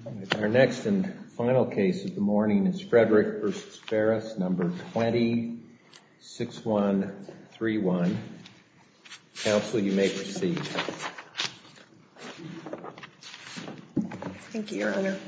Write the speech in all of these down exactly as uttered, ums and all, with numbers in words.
Our next and final case of the morning is Frederick v. Ferris, number twenty six one three one. Counsel, you may proceed. Thank you, Your Honor.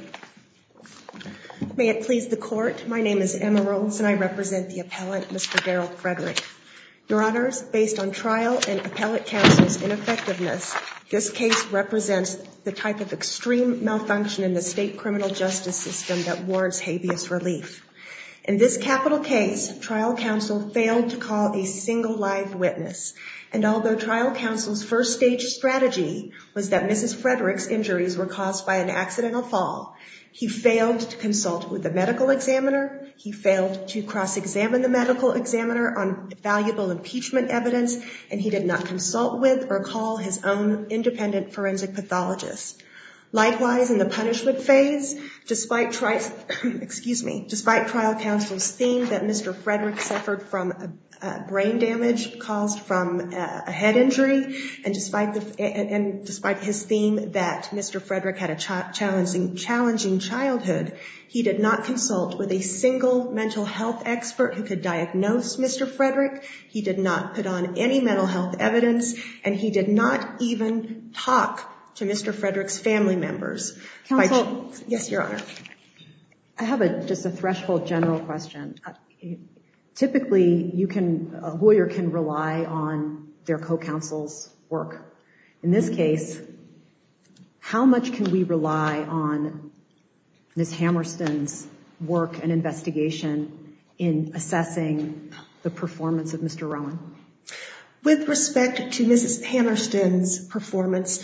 May it please the Court, my name is Emma Rolls and I represent the appellant, Mister Gerald Frederick. Your Honors, based on trial and appellate counsel's ineffectiveness, this case represents the type of extreme malfunction in the state criminal justice system that warrants habeas relief. In this capital case, trial counsel failed to call a single live witness, and although trial counsel's first stage strategy was that Missus Frederick's injuries were caused by an accidental fall, he failed to consult with the medical examiner, he failed to cross-examine the medical examiner on valuable impeachment evidence, and he did not consult with or call his own independent forensic pathologist. Likewise, in the punishment phase, despite, tri- excuse me, despite trial counsel's theme that Mister Frederick suffered from a, a brain damage caused from a, a head injury, and despite the and, and despite his theme that Mister Frederick had a ch- challenging challenging childhood, he did not consult with a single mental health expert who could diagnose Mister Frederick. He did not put on any mental health evidence, and he did not even talk to Mister Frederick's family members. Counsel, By, yes, Your Honor. I have a, just a threshold general question. Uh, typically, you can, a lawyer can rely on their co-counsel's work. In this case, how much can we rely on Miz Hammerston's work and investigation in assessing the performance of Mister Rowan? With respect to Missus Hammerston's performance,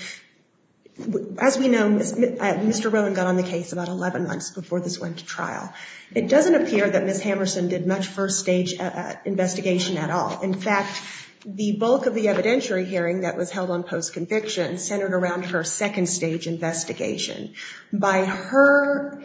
as we know, Mister Rowan got on the case about eleven months before this went to trial. It doesn't appear that Miz Hammerston did much first stage uh, investigation at all. In fact, the bulk of the evidentiary hearing that was held on post-conviction centered around her second stage investigation. By her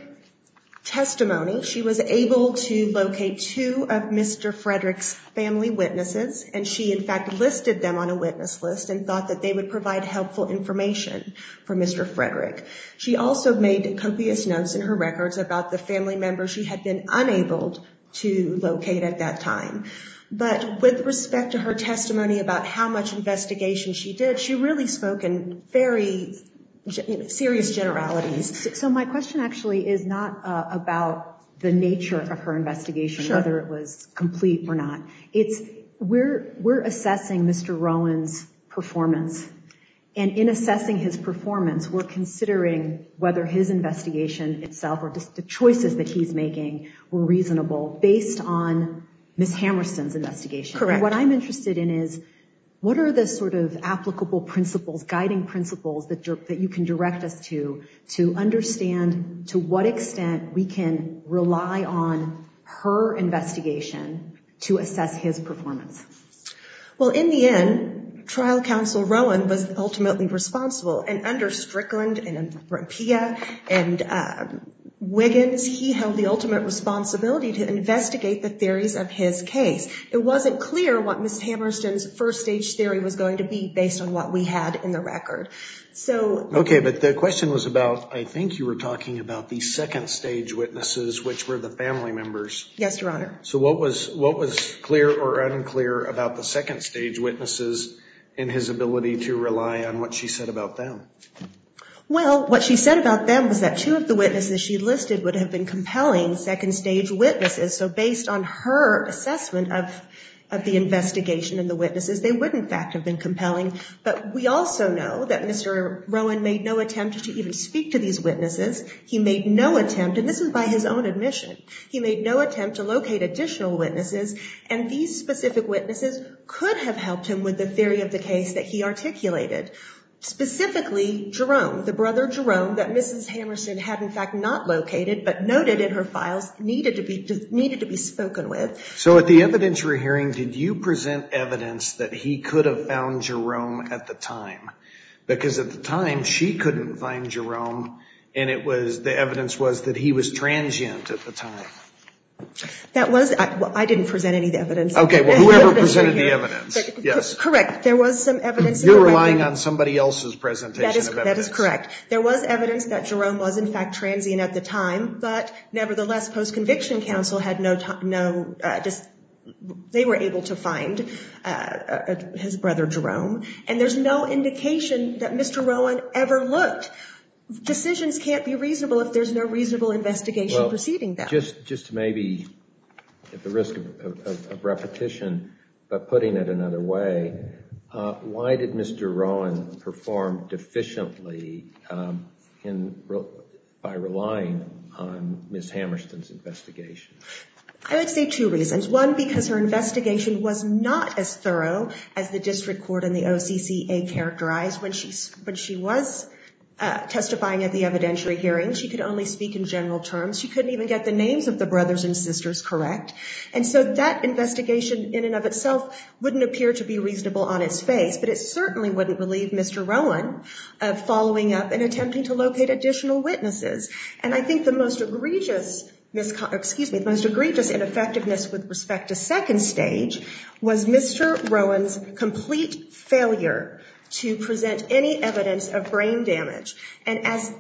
testimony, she was able to locate two of Mister Frederick's family witnesses, and she in fact listed them on a witness list and thought that they would provide helpful information for Mister Frederick. She also made copious notes in her records about the family members she had been unable to locate at that time. But with respect to her testimony about how much investigation she did, she really spoke in very You know, serious generalities. So my question actually is not uh, about the nature of her investigation, sure, whether it was complete or not. It's we're we're assessing Mister Rowan's performance, and in assessing his performance, we're considering whether his investigation itself or just the choices that he's making were reasonable based on Miz Hammerston's investigation. Correct. And what I'm interested in is, what are the sort of applicable principles, guiding principles that that you can direct us to, to understand to what extent we can rely on her investigation to assess his performance? Well, in the end, trial counsel Rowan was ultimately responsible, and under Strickland and Rampia and um, Wiggins, he held the ultimate responsibility to investigate the theories of his case. It wasn't clear what Miz Hammerston's first stage theory was going to be based on what we had in the record. So, okay, but the question was about, I think you were talking about the second stage witnesses, which were the family members. Yes, Your Honor. So what was what was clear or unclear about the second stage witnesses and his ability to rely on what she said about them? Well, what she said about them was that two of the witnesses she listed would have been compelling second stage witnesses. So based on her assessment of, of the investigation and the witnesses, they would in fact have been compelling. But we also know that Mister Rowan made no attempt to even speak to these witnesses. He made no attempt, and this is by his own admission, he made no attempt to locate additional witnesses, and these specific witnesses could have helped him with the theory of the case that he articulated. Specifically, Jerome, the brother Jerome that Missus Hammerston had in fact not located, but noted in her files needed to be needed to be spoken with. So at the evidentiary hearing, did you present evidence that he could have found Jerome at the time? Because at the time, she couldn't find Jerome, and it was the evidence was that he was transient at the time. That was, I, well, I didn't present any evidence. Okay, well, whoever presented the evidence. But, yes. Correct. There was some evidence. You're in the relying record. on somebody else's presentation that is, of evidence. That is correct. There was evidence that Jerome was, in fact, transient at the time, but nevertheless, post-conviction counsel had no, no uh, just, they were able to find uh, uh, his brother Jerome, and there's no indication that Mister Rowan ever looked. Decisions can't be reasonable if there's no reasonable investigation well, preceding them. Just, just to maybe, at the risk of, of, of repetition, but putting it another way, uh, why did Mister Rowan perform deficiently um, in by relying on Miz Hammerston's investigation? I would say two reasons. One, because her investigation was not as thorough as the district court and the O C C A characterized when she when she was uh, testifying at the evidentiary hearing. She could only speak in general terms. She couldn't even get the names of the brothers and sisters correct. And so that investigation in and of itself wouldn't appear to be reasonable on its face, but it certainly wouldn't relieve Mister Rowan of following up and attempting to locate additional witnesses. And I think the most egregious Miscon- excuse me, the most egregious ineffectiveness with respect to second stage was Mister Rowan's complete failure to present any evidence of brain damage. And as,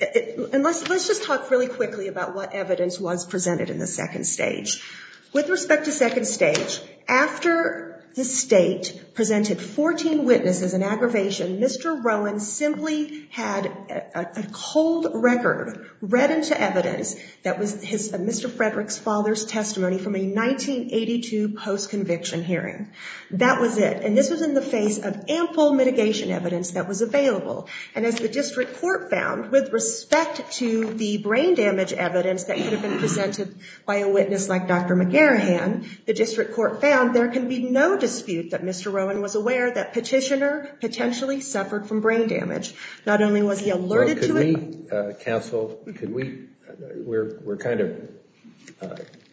and let's, let's just talk really quickly about what evidence was presented in the second stage. With respect to second stage, after the state presented fourteen witnesses in aggravation, Mister Rowan simply had a, a cold record read into evidence that was his uh, Mister Frederick's father's testimony from a nineteen eighty-two post-conviction hearing. That was it. And this was in the face of ample mitigation evidence that was available. And as the district court found, with respect to the brain damage evidence that could have been presented by a witness like Doctor McGarrahan, the district court found there can be no dispute that Mister Rowan was aware that petitioner potentially suffered from brain damage. Not only was he alerted well, to we, it. Uh, counsel, could we, uh, we're, we're kind of uh,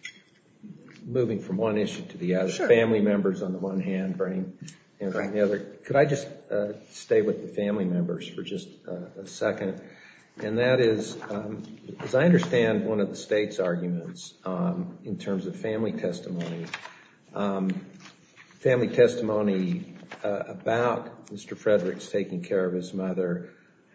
moving from one issue to the other. Sure. Family members on the one hand, brain, and Correct. on the other. Could I just uh, stay with the family members for just uh, a second? And that is, um, as I understand one of the state's arguments um, in terms of family testimony, um, family testimony uh, about Mister Frederick's taking care of his mother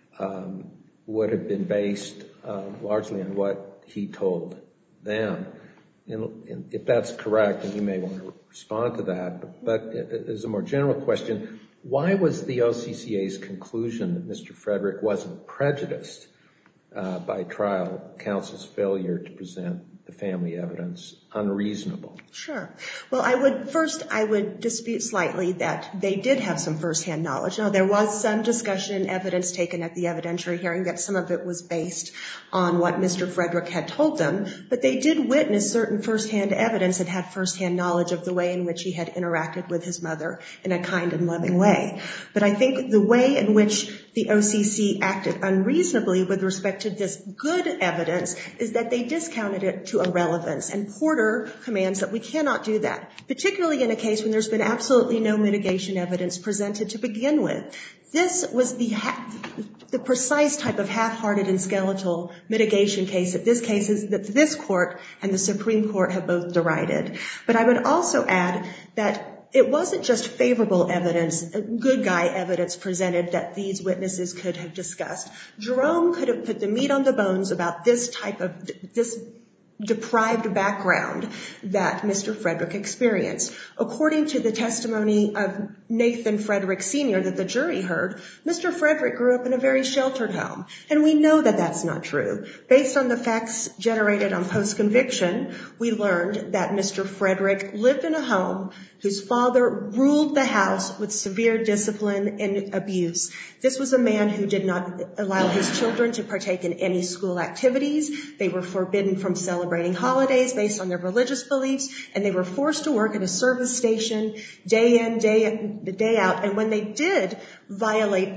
um, would have been based uh, largely on what he told them. And, and if that's correct, and you may want to respond to that, but, but as a more general question, why was the O C C A's conclusion that Mister Frederick wasn't prejudiced uh, by trial counsel's failure to present the family evidence unreasonable? Sure. Well, I would, first, I would dispute slightly that they did have some firsthand knowledge. Now, there was some discussion and evidence taken at the evidentiary hearing that some of it was based on what Mister Frederick had told them, but they did witness certain firsthand evidence and had firsthand knowledge of the way in which he had interacted with his mother in a kind and loving way. But I think the way in which the O C C acted unreasonably with respect to this good evidence is that they discounted it to irrelevance. And Porter commands that we cannot do that, particularly in a case when there's been absolutely no mitigation evidence presented to begin with. This was the ha- the precise type of half-hearted and skeletal mitigation case that this case is, that this court and the Supreme Court have both derided. But I would also add that it wasn't just favorable evidence, good guy evidence presented that these witnesses could have discussed. Jerome could have put the meat on the bones about this type of, this deprived background that Mister Frederick experienced. According to the testimony of Nathan Frederick Senior that the jury heard, Mister Frederick grew up in a very sheltered home. And we know that that's not true. Based on the facts generated on post-conviction, we learned that Mister Frederick lived in a home whose father ruled the house with severe discipline and abuse. This was a man who did not allow his children to partake in any school activities. They were forbidden from celebrating holidays based on their religious beliefs, and they were forced to work at a service station day in, day, day out. And when they did violate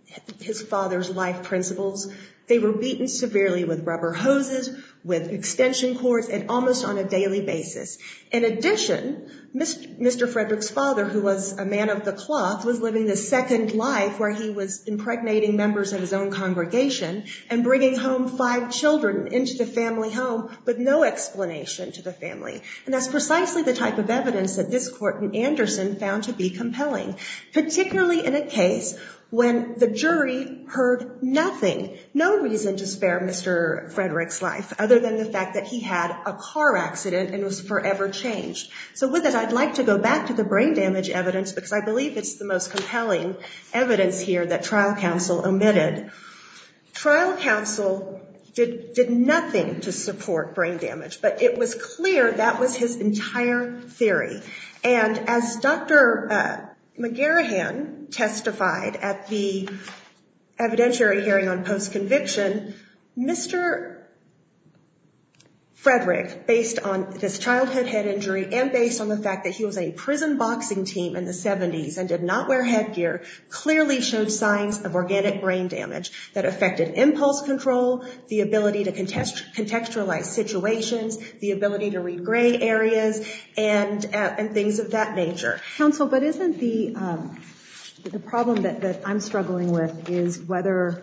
his father's life principles. They were beaten severely with rubber hoses, with extension cords, and almost on a daily basis. In addition, Mister Frederick's father, who was a man of the cloth, was living the second life where he was impregnating members of his own congregation and bringing home five children into the family home with no explanation to the family. And that's precisely the type of evidence that this court in Anderson found to be compelling, particularly in a case when the jury heard nothing, no reason to spare Mister Frederick's life, other than the fact that he had a car accident and was forever changed. So with it, I'd like to go back to the brain damage evidence because I believe it's the most compelling evidence here that trial counsel omitted. Trial counsel did, did nothing to support brain damage, but it was clear that was his entire theory. And as Doctor Uh, McGarrahan testified at the evidentiary hearing on post-conviction, Mister Frederick, based on this childhood head injury and based on the fact that he was a prison boxing team in the seventies and did not wear headgear, clearly showed signs of organic brain damage that affected impulse control, the ability to context- contextualize situations, the ability to read gray areas, and uh, and things of that nature. Counsel, but isn't the um, the problem that, that I'm struggling with is whether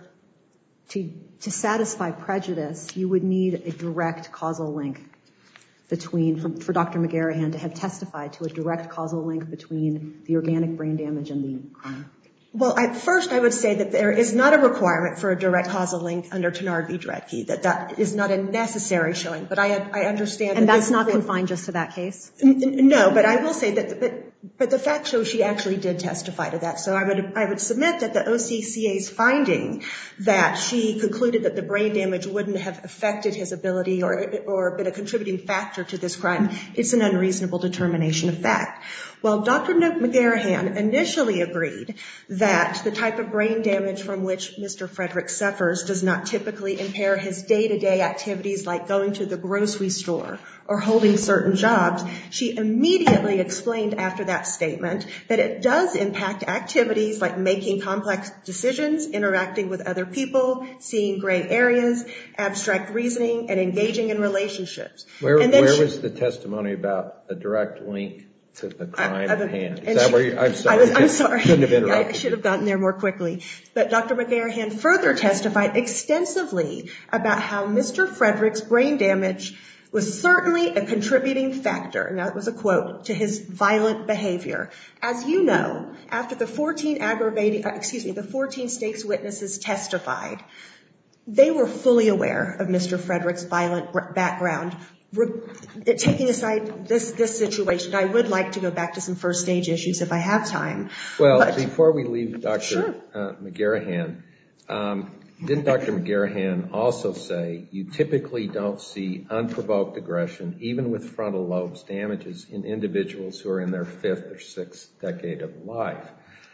to to satisfy prejudice, you would need a direct causal link between, for, for Doctor McGarrahan to have testified to a direct causal link between the organic brain damage and the crime. Well, at first I would say that there is not a requirement for a direct causal link under Tenard v. Dredke, that that is not a necessary showing, but I, I understand. And that that's not court, confined just to that case? N- n- no, but I will say that, but, but the fact shows she actually did testify to that. So I would, I would submit that the O C C A's finding that she concluded that the brain damage wouldn't have affected his ability or, or been a contributing factor to this crime, it's an unreasonable determination of fact. Well, Doctor McGarrahan initially agreed that the type of brain damage from which Mister Frederick suffers does not typically impair his day-to-day activities like going to the grocery store or holding certain jobs. She immediately explained after that statement that it does impact activities like making complex decisions, interacting with other people, seeing gray areas, abstract reasoning, and engaging in relationships. Where, and then where she, was the testimony about a direct link to the crime at hand? Is and that she, where you, I'm sorry. I was, I'm sorry. Couldn't have interrupted I should have gotten there more quickly. But Doctor McGarrahan further testified extensively about how Mister Frederick's brain damage was certainly a contributing factor, and that was a quote, to his violent behavior. As you know, after the fourteen aggravating, excuse me, the fourteen state's witnesses testified, they were fully aware of Mister Frederick's violent background. Taking aside this, this situation, I would like to go back to some first stage issues if I have time. Well, but, before we leave Doctor Sure. Uh, McGarrahan, um, didn't Doctor McGarrahan also say you typically don't see unprovoked aggression, even with frontal lobes damages, in individuals who are in their fifth or sixth decade of life?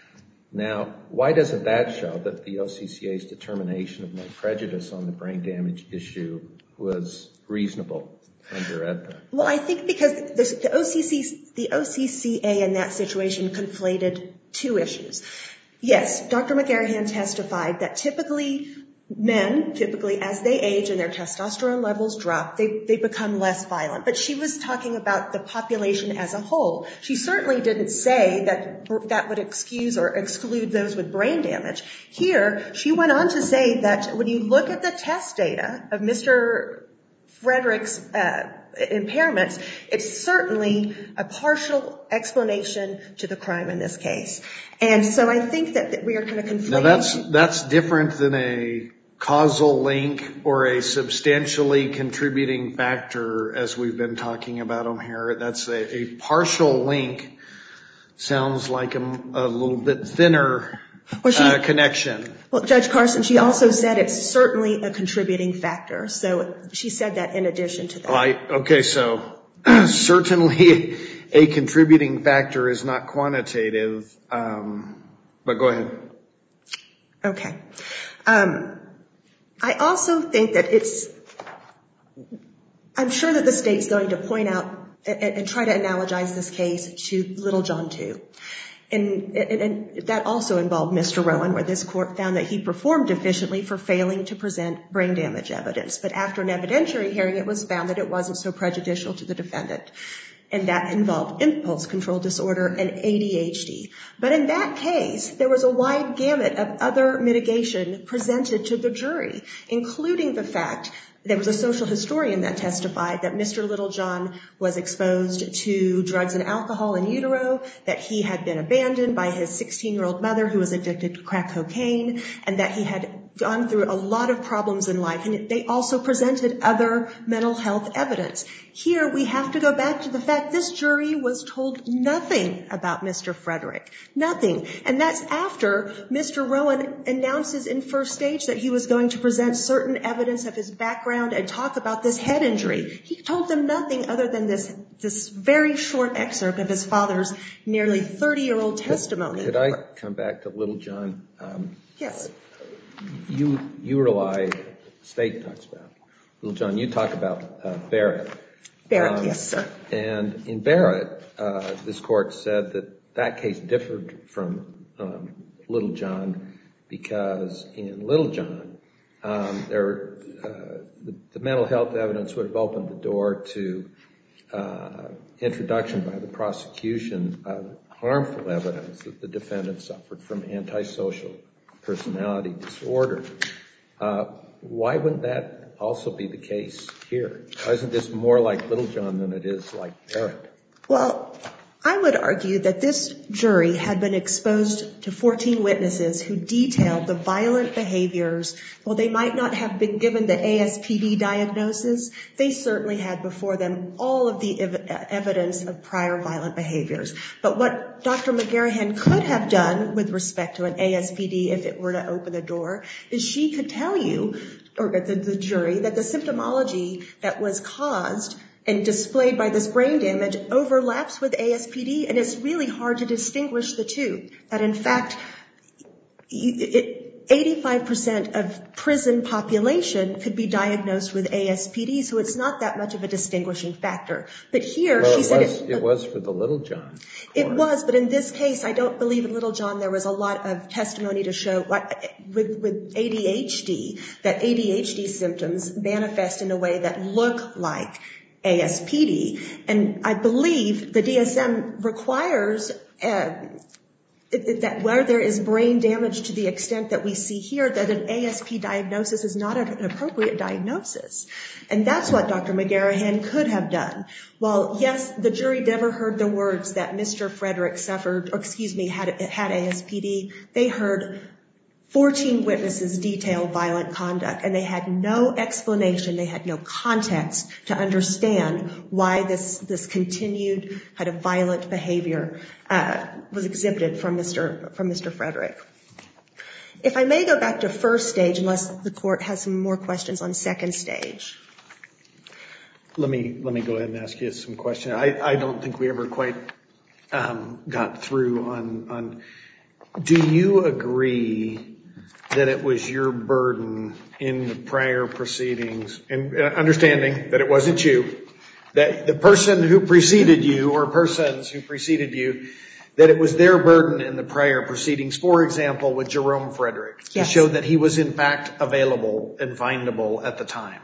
Now, why doesn't that show that the O C C A's determination of no prejudice on the brain damage issue was reasonable under E D P A? Well, I think because the, the, O C C, the O C C A in that situation conflated two issues. Yes, Doctor McGarrahan testified that typically men, typically as they age and their testosterone levels drop, they, they become less violent. But she was talking about the population as a whole. She certainly didn't say that that would excuse or exclude those with brain damage. Here, she went on to say that when you look at the test data of Mister Frederick's uh, impairments, it's certainly a partial explanation to the crime in this case. And so I think that, that we are kind of conflating. Now that's, that's different than a causal link or a substantially contributing factor, as we've been talking about them here. That's a, a partial link. Sounds like a, a little bit thinner well, she, uh, connection. Well, Judge Carson, she also said it's certainly a contributing factor. So she said that in addition to that. Right. Okay, so certainly a contributing factor is not quantitative, um, but go ahead. Okay. Um, I also think that it's, I'm sure that the state's going to point out and, and try to analogize this case to Little John two. And, and, and that also involved Mister Rowan, where this court found that he performed efficiently for failing to present brain damage evidence. But after an evidentiary hearing, it was found that it wasn't so prejudicial to the defendant. And that involved impulse control disorder and A D H D. But in that case, there was a wide gamut of other mitigation presented to the jury, including the fact there was a social historian that testified that Mister Littlejohn was exposed to drugs and alcohol in utero, that he had been abandoned by his sixteen-year-old mother who was addicted to crack cocaine, and that he had gone through a lot of problems in life. And they also presented other mental health evidence. Here, we have to go back to the fact this jury was told nothing about Mister Frederick. Nothing. And that's after Mister Rowan announces in first stage that he was going to present certain evidence of his background and talk about this head injury. He told them nothing other than this, this very short excerpt of his father's nearly thirty-year-old testimony. Could I come back to Littlejohn? Um, yes. You you rely, the state talks about, Littlejohn, you talk about uh, Barrett. Barrett, um, yes, sir. And in Barrett, uh, this court said that that case differed from um, Littlejohn because in Littlejohn, um, there, uh, the, the mental health evidence would have opened the door to uh, introduction by the prosecution of harmful evidence that the defendant suffered from antisocial personality disorder. Uh, why wouldn't that also be the case here? Why isn't this more like Littlejohn than it is like Barrett? Well, I would argue that this jury had been exposed to fourteen witnesses who detailed the violent behaviors. While they might not have been given the A S P D diagnosis, they certainly had before them all of the ev- evidence of prior violent behaviors. But what Doctor McGarrahan could have done with respect to an A S P D, if it were to open the door, is she could tell you, or the, the jury, that the symptomology that was caused and displayed by this brain damage overlaps with A S P D, and it's really hard to distinguish the two. That in fact, it, eighty-five percent of prison population could be diagnosed with A S P D, so it's not that much of a distinguishing factor. But here, well, she it said was, it, it was for the Littlejohn. It was, but in this case, I don't believe in Littlejohn there was a lot of testimony to show with, with A D H D that A D H D symptoms manifest in a way that look like A S P D. And I believe the D S M requires uh, that where there is brain damage to the extent that we see here, that an A S P diagnosis is not an appropriate diagnosis. And that's what Doctor McGarrahan could have done. While, yes, the jury never heard the words that Mister Frederick suffered, or excuse me, had, had A S P D, they heard fourteen witnesses detail violent conduct, and they had no explanation, they had no context to understand why this, this continued kind of violent behavior uh, was exhibited from Mister from Mister Frederick. If I may go back to first stage, unless the court has some more questions on second stage. Let me let me go ahead and ask you some questions. I, I don't think we ever quite um, got through on on. Do you agree that it was your burden in the prior proceedings, and understanding that it wasn't you, that the person who preceded you or persons who preceded you, that it was their burden in the prior proceedings, for example, with Jerome Frederick, yes, to show that he was in fact available and findable at the time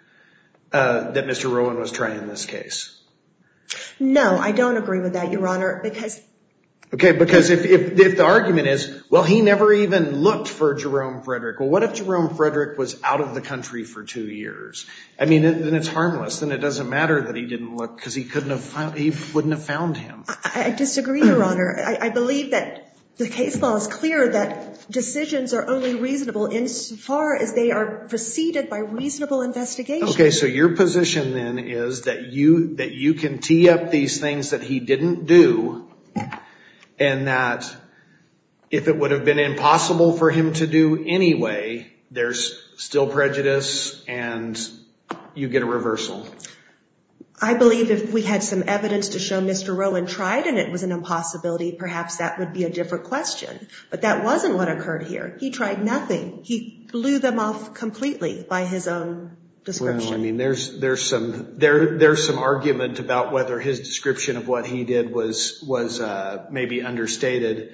uh, that Mister Rowan was trying this case? No, I don't agree with that, Your Honor, because Okay, because if, if if the argument is, well, he never even looked for Jerome Frederick. Well, what if Jerome Frederick was out of the country for two years? I mean, then it's harmless. Then it doesn't matter that he didn't look because he couldn't have found, he wouldn't have found him. I, I disagree, Your Honor. I, I believe that the case law is clear that decisions are only reasonable insofar as they are preceded by reasonable investigation. Okay, so your position then is that you that you can tee up these things that he didn't do, and that if it would have been impossible for him to do anyway, there's still prejudice and you get a reversal. I believe if we had some evidence to show Mister Rowan tried and it was an impossibility, perhaps that would be a different question. But that wasn't what occurred here. He tried nothing. He blew them off completely by his own description. Well, I mean, there's there's some there there's some argument about whether his description of what he did was was uh, maybe understated,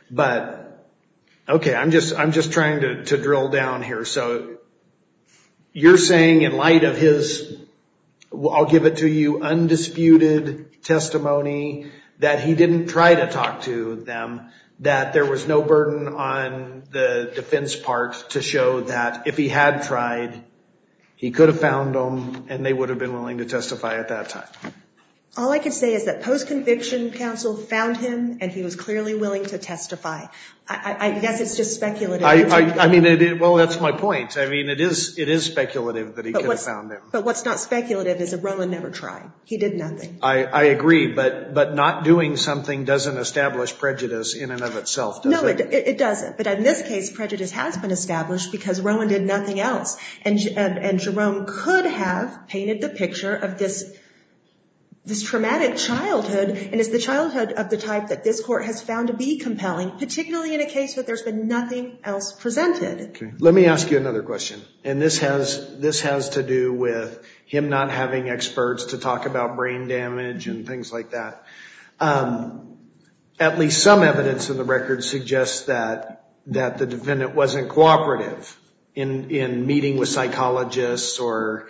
but okay, I'm just I'm just trying to to drill down here. So you're saying, in light of his, I'll give it to you, undisputed testimony that he didn't try to talk to them, that there was no burden on the defense part to show that if he had tried, he could have found them and they would have been willing to testify at that time. All I can say is that post-conviction counsel found him and he was clearly willing to testify. I, I guess it's just speculative. I, I, I mean, it, it, well, that's my point. I mean, it is it is speculative that he could have found him. But what's not speculative is that Rowan never tried. He did nothing. I, I agree, but but not doing something doesn't establish prejudice in and of itself, does no, it? No, it, it doesn't. But in this case, prejudice has been established because Rowan did nothing else. And, and, and Jerome could have painted the picture of this this traumatic childhood, and it's the childhood of the type that this court has found to be compelling, particularly in a case where there's been nothing else presented. Okay. Let me ask you another question. And this has this has to do with him not having experts to talk about brain damage and things like that. Um, at least some evidence in the record suggests that that the defendant wasn't cooperative in in meeting with psychologists or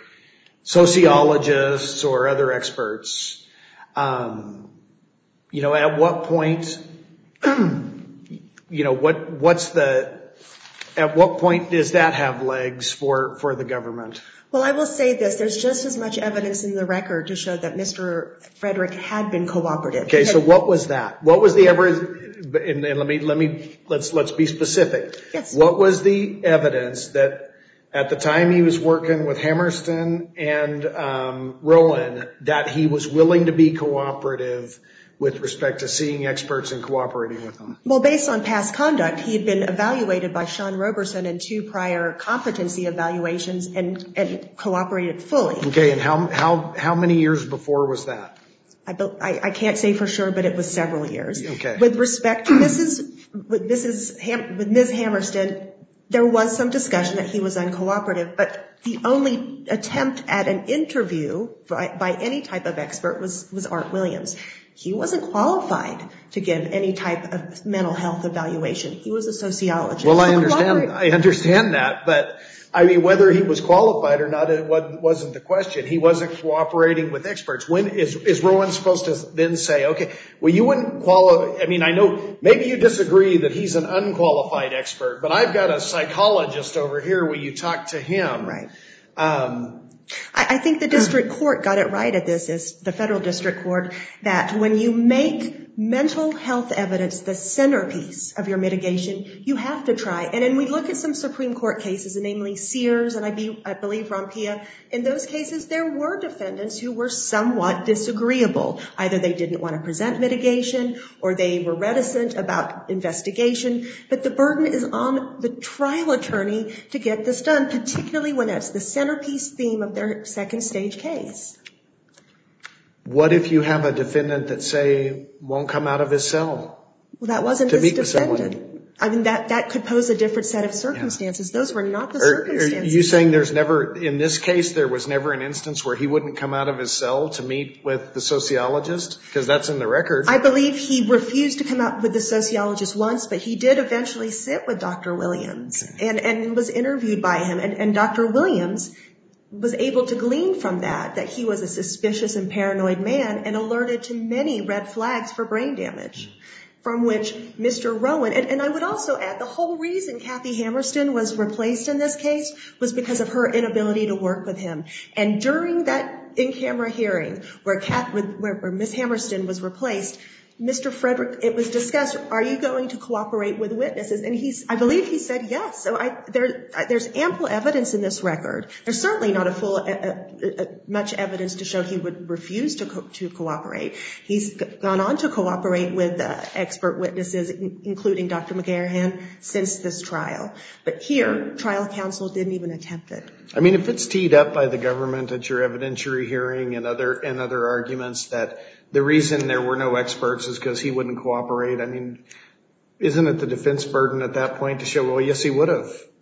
sociologists or other experts. Um, you know, at what point, you know, what what's the, at what point does that have legs for, for the government? Well, I will say this. There's just as much evidence in the record to show that Mister Frederick had been cooperative. Okay, so what was that? What was the evidence? And, and let me, let me, let's, let's be specific. Yes. What was the evidence that at the time he was working with Hammerstein and um, Rowan, that he was willing to be cooperative with respect to seeing experts and cooperating with them? Well, based on past conduct, he had been evaluated by Sean Roberson in two prior competency evaluations and, and cooperated fully. Okay, and how how how many years before was that? I, I, I can't say for sure, but it was several years. Okay. With respect to Missus with Missus Ham, with Miz Hammerstein, there was some discussion that he was uncooperative, but the only attempt at an interview by, by any type of expert was, was Art Williams. He wasn't qualified to give any type of mental health evaluation. He was a sociologist. Well, I understand, I understand that, but I mean, whether he was qualified or not, it wasn't the question. He wasn't cooperating with experts. When is, is Rowan supposed to then say, okay, well, you wouldn't qualify? I mean, I know maybe you disagree that he's an unqualified expert, but I've got a psychologist over here. Will you talk to him? Right. Um, I, I think the district court got it right at this, is the federal district court, that when you make mental health evidence the centerpiece of your mitigation, you have to try. And then we look at some Supreme Court cases, namely Sears and I, be, I believe Rompia. In those cases, there were defendants who were somewhat disagreeable. Either they didn't want to present mitigation or they were reticent about investigation. But the burden is on the trial attorney to get this done, particularly when it's the centerpiece theme of their second stage case. What if you have a defendant that, say, won't come out of his cell? Well, that wasn't to this meet with defendant. someone? I mean, that, that could pose a different set of circumstances. Yeah. Those were not the are, circumstances. Are you saying there's never, in this case, there was never an instance where he wouldn't come out of his cell to meet with the sociologist? Because that's in the record. I believe he refused to come out with the sociologist once, but he did eventually sit with Doctor Williams okay. and, and was interviewed by him. And, and Doctor Williams was able to glean from that that he was a suspicious and paranoid man and alerted to many red flags for brain damage, mm-hmm. from which Mister Rowan, and, and I would also add, the whole reason Kathy Hammerstein was replaced in this case was because of her inability to work with him. And during that in-camera hearing where, Kath, where, where Miz Hammerstein was replaced, Mister Frederick, it was discussed, are you going to cooperate with witnesses? And he's, I believe he said yes. So I, there, there's ample evidence in this record. There's certainly not a full, uh, uh, much evidence to show he would refuse to co- to cooperate. He's gone on to cooperate with uh, expert witnesses, including Doctor McGarrahan, since this trial. But here, trial counsel didn't even attempt it. I mean, if it's teed up by the government at your evidentiary hearing and other and other arguments that the reason there were no experts is because he wouldn't cooperate, I mean, isn't it the defense burden at that point to show, well, yes, he would have?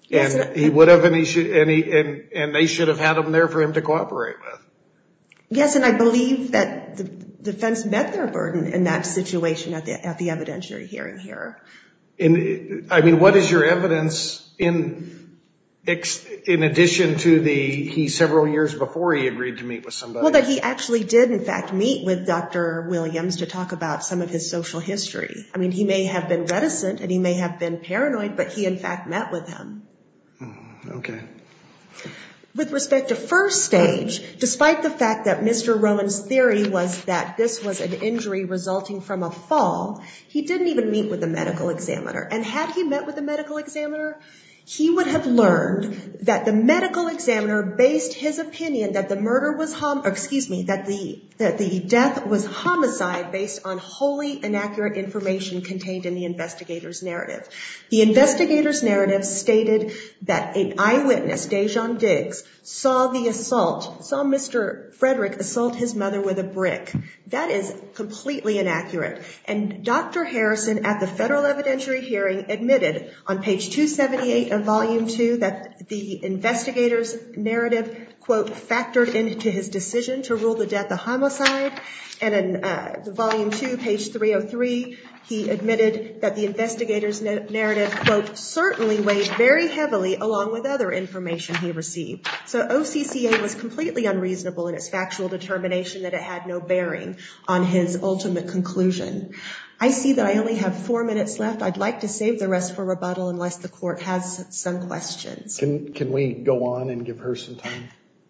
Yes, And and- he would have, and he should, and he, and, and they should have had him there for him to cooperate with. Yes, and I believe that the defense met their burden in that situation at the, at the evidentiary hearing here. In, I mean, what is your evidence in, in addition to the, he several years before he agreed to meet with somebody? Well, that he actually did, in fact, meet with Doctor Williams to talk about some of his social history. I mean, he may have been reticent and he may have been paranoid, but he, in fact, met with him. Okay. With respect to first stage, despite the fact that Mister Rowan's theory was that this was an injury resulting from a fall, he didn't even meet with the medical examiner. And had he met with the medical examiner, he would have learned that the medical examiner based his opinion that the murder was hom- or excuse me, that the that the death was homicide based on wholly inaccurate information contained in the investigator's narrative. The investigator's narrative stated that an eyewitness, Dejon Diggs, saw the assault, saw Mister Frederick assault his mother with a brick. That is completely inaccurate. And Doctor Harrison at the federal evidentiary hearing admitted on page two seventy-eight of volume two that the investigator's narrative, quote, factored into his decision to rule the death a homicide. And in uh, volume two, page three oh three, he admitted that the investigator's na- narrative, quote, certainly weighed very heavily along with other information he received. So O C C A was completely unreasonable in its factual determination that it had no bearing on his ultimate conclusion. I see that I only have four minutes left. I'd like to save the rest for rebuttal unless the court has some questions. Can, can we go on and give her some time?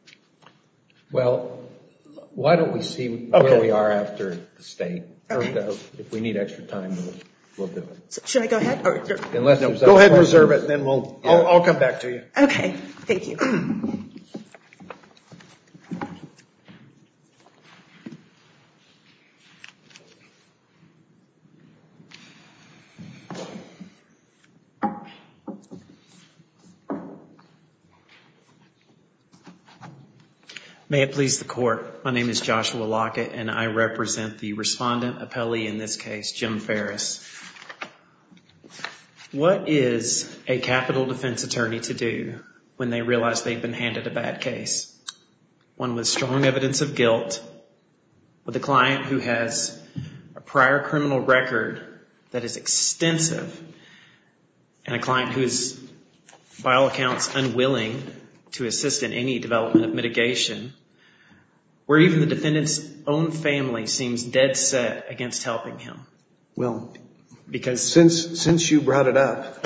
Well, why don't we see Okay. where we are after the state? Okay. Or, uh, if we need extra time, we'll, we'll do it. So should I go ahead? Or, Unless there's Go other ahead and questions. reserve it, and then we'll, I'll, Yeah. I'll come back to you. okay, thank you. May it please the court. My name is Joshua Lockett, and I represent the respondent appellee in this case, Jim Ferris. What is a capital defense attorney to do when they realize they've been handed a bad case? One with strong evidence of guilt, with a client who has a prior criminal record that is extensive, and a client who is, by all accounts, unwilling to assist in any development of mitigation, where even the defendant's own family seems dead set against helping him. Well, Because since, since you brought it up,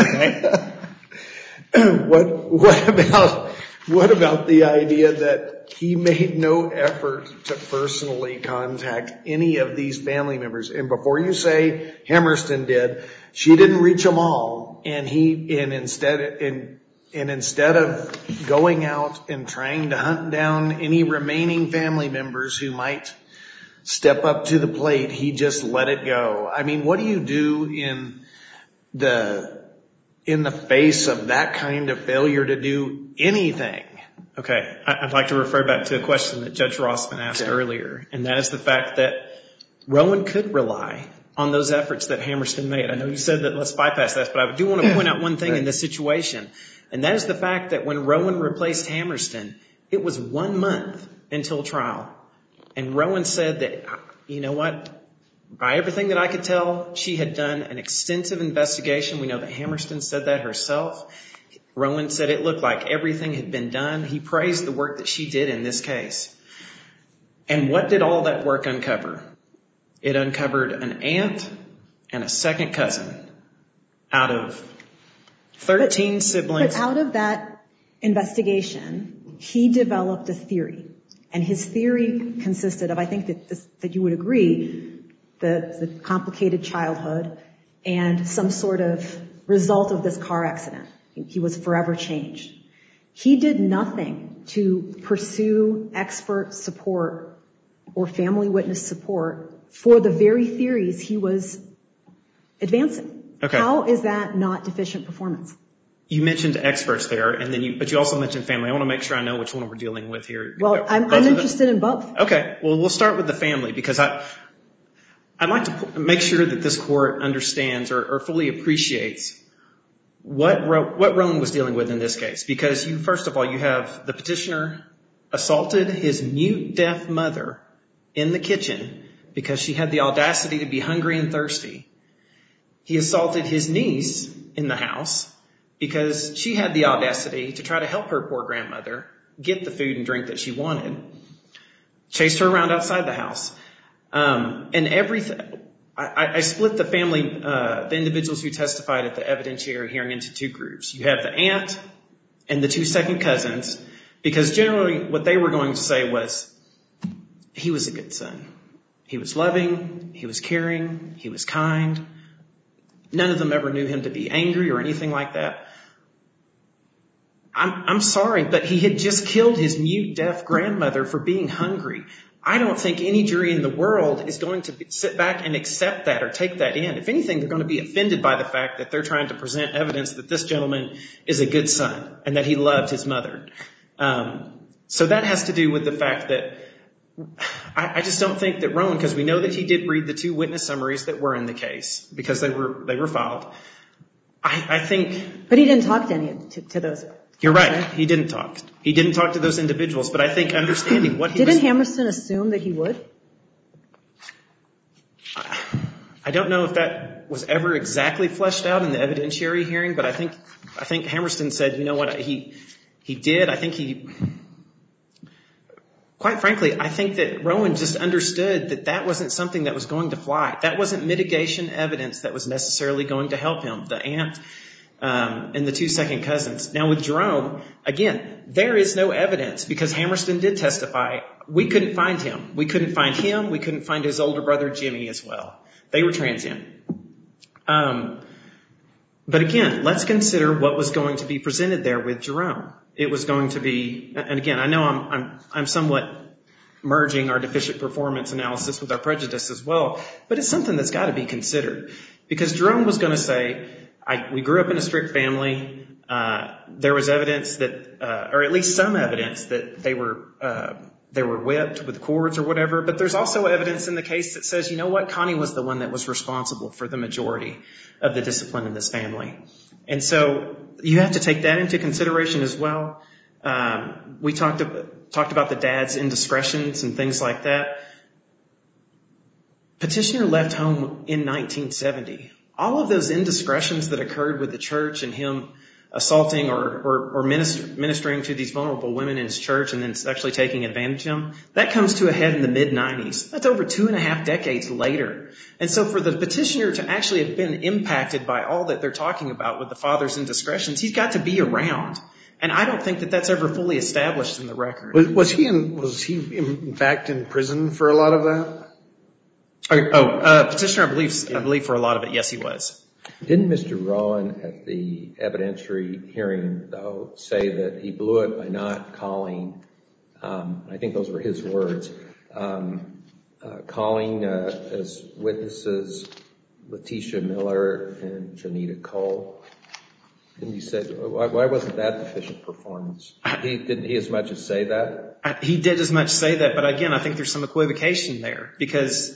what, what about, what about the idea that he made no effort to personally contact any of these family members? And before you say Hammerston did, she didn't reach them all. And he, and instead, and, and instead of going out and trying to hunt down any remaining family members who might step up to the plate, he just let it go. I mean, what do you do in the, in the face of that kind of failure to do anything? Okay, I'd like to refer back to a question that Judge Rossman asked Okay. earlier, and that is the fact that Rowan could rely on those efforts that Hammerston made. I know you said that let's bypass that, but I do want to point out one thing Right. in this situation, and that is the fact that when Rowan replaced Hammerston, it was one month until trial. And Rowan said that, you know what, by everything that I could tell, she had done an extensive investigation. We know that Hammerston said that herself. Rowan said it looked like everything had been done. He praised the work that she did in this case. And what did all that work uncover? It uncovered an aunt and a second cousin out of thirteen siblings. But out of that investigation, he developed a theory. And his theory consisted of, I think that, this, that you would agree, the, the complicated childhood and some sort of result of this car accident. He was forever changed. He did nothing to pursue expert support or family witness support for the very theories he was advancing. Okay. How is that not deficient performance? You mentioned experts there, and then you, but you also mentioned family. I want to make sure I know which one we're dealing with here. Well, I'm, Both I'm of them? interested in both. Okay. Well, we'll start with the family because I, I'd like to p- make sure that this court understands or, or fully appreciates what Ro- what Rowan was dealing with in this case. Because you, first of all, you have the petitioner assaulted his mute deaf mother in the kitchen because she had the audacity to be hungry and thirsty. He assaulted his niece in the house because she had the audacity to try to help her poor grandmother get the food and drink that she wanted. Chased her around outside the house. Um, and everything, I, I split the family, uh, the individuals who testified at the evidentiary hearing into two groups. You have the aunt and the two second cousins, because generally what they were going to say was, he was a good son. He was loving, he was caring, he was kind. None of them ever knew him to be angry or anything like that. I'm, I'm sorry, but he had just killed his mute deaf grandmother for being hungry. I don't think any jury in the world is going to sit back and accept that or take that in. If anything, they're going to be offended by the fact that they're trying to present evidence that this gentleman is a good son and that he loved his mother. Um, so that has to do with the fact that I, I just don't think that Rowan, because we know that he did read the two witness summaries that were in the case because they were they were filed. I, I think, but he didn't talk to any to, to those. You're right. He didn't talk. He didn't talk to those individuals. But I think understanding what he didn't was, Hammerstein assume that he would? I don't know if that was ever exactly fleshed out in the evidentiary hearing, but I think I think Hammerstein said, you know what, he he did. I think he. Quite frankly, I think that Rowan just understood that that wasn't something that was going to fly. That wasn't mitigation evidence that was necessarily going to help him. The aunt um, and the two second cousins. Now with Jerome, again, there is no evidence because Hammerstein did testify. We couldn't find him. We couldn't find him. We couldn't find his older brother Jimmy as well. They were transient. Um, but again, let's consider what was going to be presented there with Jerome. It was going to be, and again, I know I'm, I'm, I'm somewhat merging our deficient performance analysis with our prejudice as well, but it's something that's got to be considered because Jerome was going to say, I, we grew up in a strict family. Uh, there was evidence that, uh, or at least some evidence that they were, uh, they were whipped with cords or whatever, but there's also evidence in the case that says, you know what, Connie was the one that was responsible for the majority of the discipline in this family. And so you have to take that into consideration as well. Um, we talked about, talked about the dad's indiscretions and things like that. Petitioner left home in nineteen seventy. All of those indiscretions that occurred with the church and him assaulting or, or, or minister, ministering to these vulnerable women in his church and then actually taking advantage of them, that comes to a head in the mid nineties. That's over two and a half decades later. And so for the petitioner to actually have been impacted by all that they're talking about with the father's indiscretions, he's got to be around. And I don't think that that's ever fully established in the record. Was, was he in, was he in fact in prison for a lot of that? Oh, oh uh, petitioner, I believe, I believe for a lot of it, yes, he was. Didn't Mister Rowan at the evidentiary hearing, though, say that he blew it by not calling, um, I think those were his words, um, uh, calling uh, as witnesses Letitia Miller and Janita Cole? And he said, why, why wasn't that deficient performance? He, didn't he as much as say that? I, he did as much say that, but again, I think there's some equivocation there because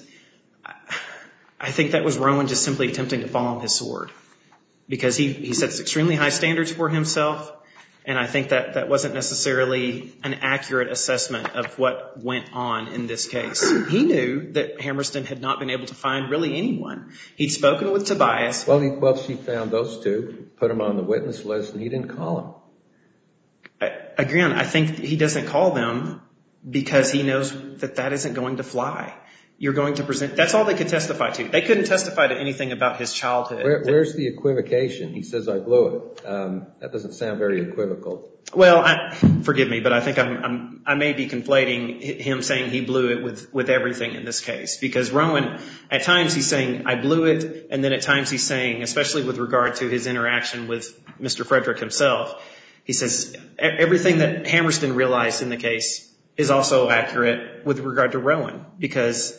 I think that was Rowan just simply attempting to fall on his sword because he, he sets extremely high standards for himself. And I think that that wasn't necessarily an accurate assessment of what went on in this case. He knew that Hammerstein had not been able to find really anyone. He'd spoken with Tobias. Well, he, well, she found those two, put them on the witness list, and he didn't call them. Again, I think he doesn't call them because he knows that that isn't going to fly. You're going to present, that's all they could testify to. They couldn't testify to anything about his childhood. Where, where's the equivocation? He says, I blew it. Um, that doesn't sound very equivocal. Well, I, forgive me, but I think I'm, I'm, I may be conflating him saying he blew it with, with everything in this case. Because Rowan, at times he's saying, I blew it, and then at times he's saying, especially with regard to his interaction with Mister Frederick himself, he says, everything that Hammerstein realized in the case is also accurate with regard to Rowan. Because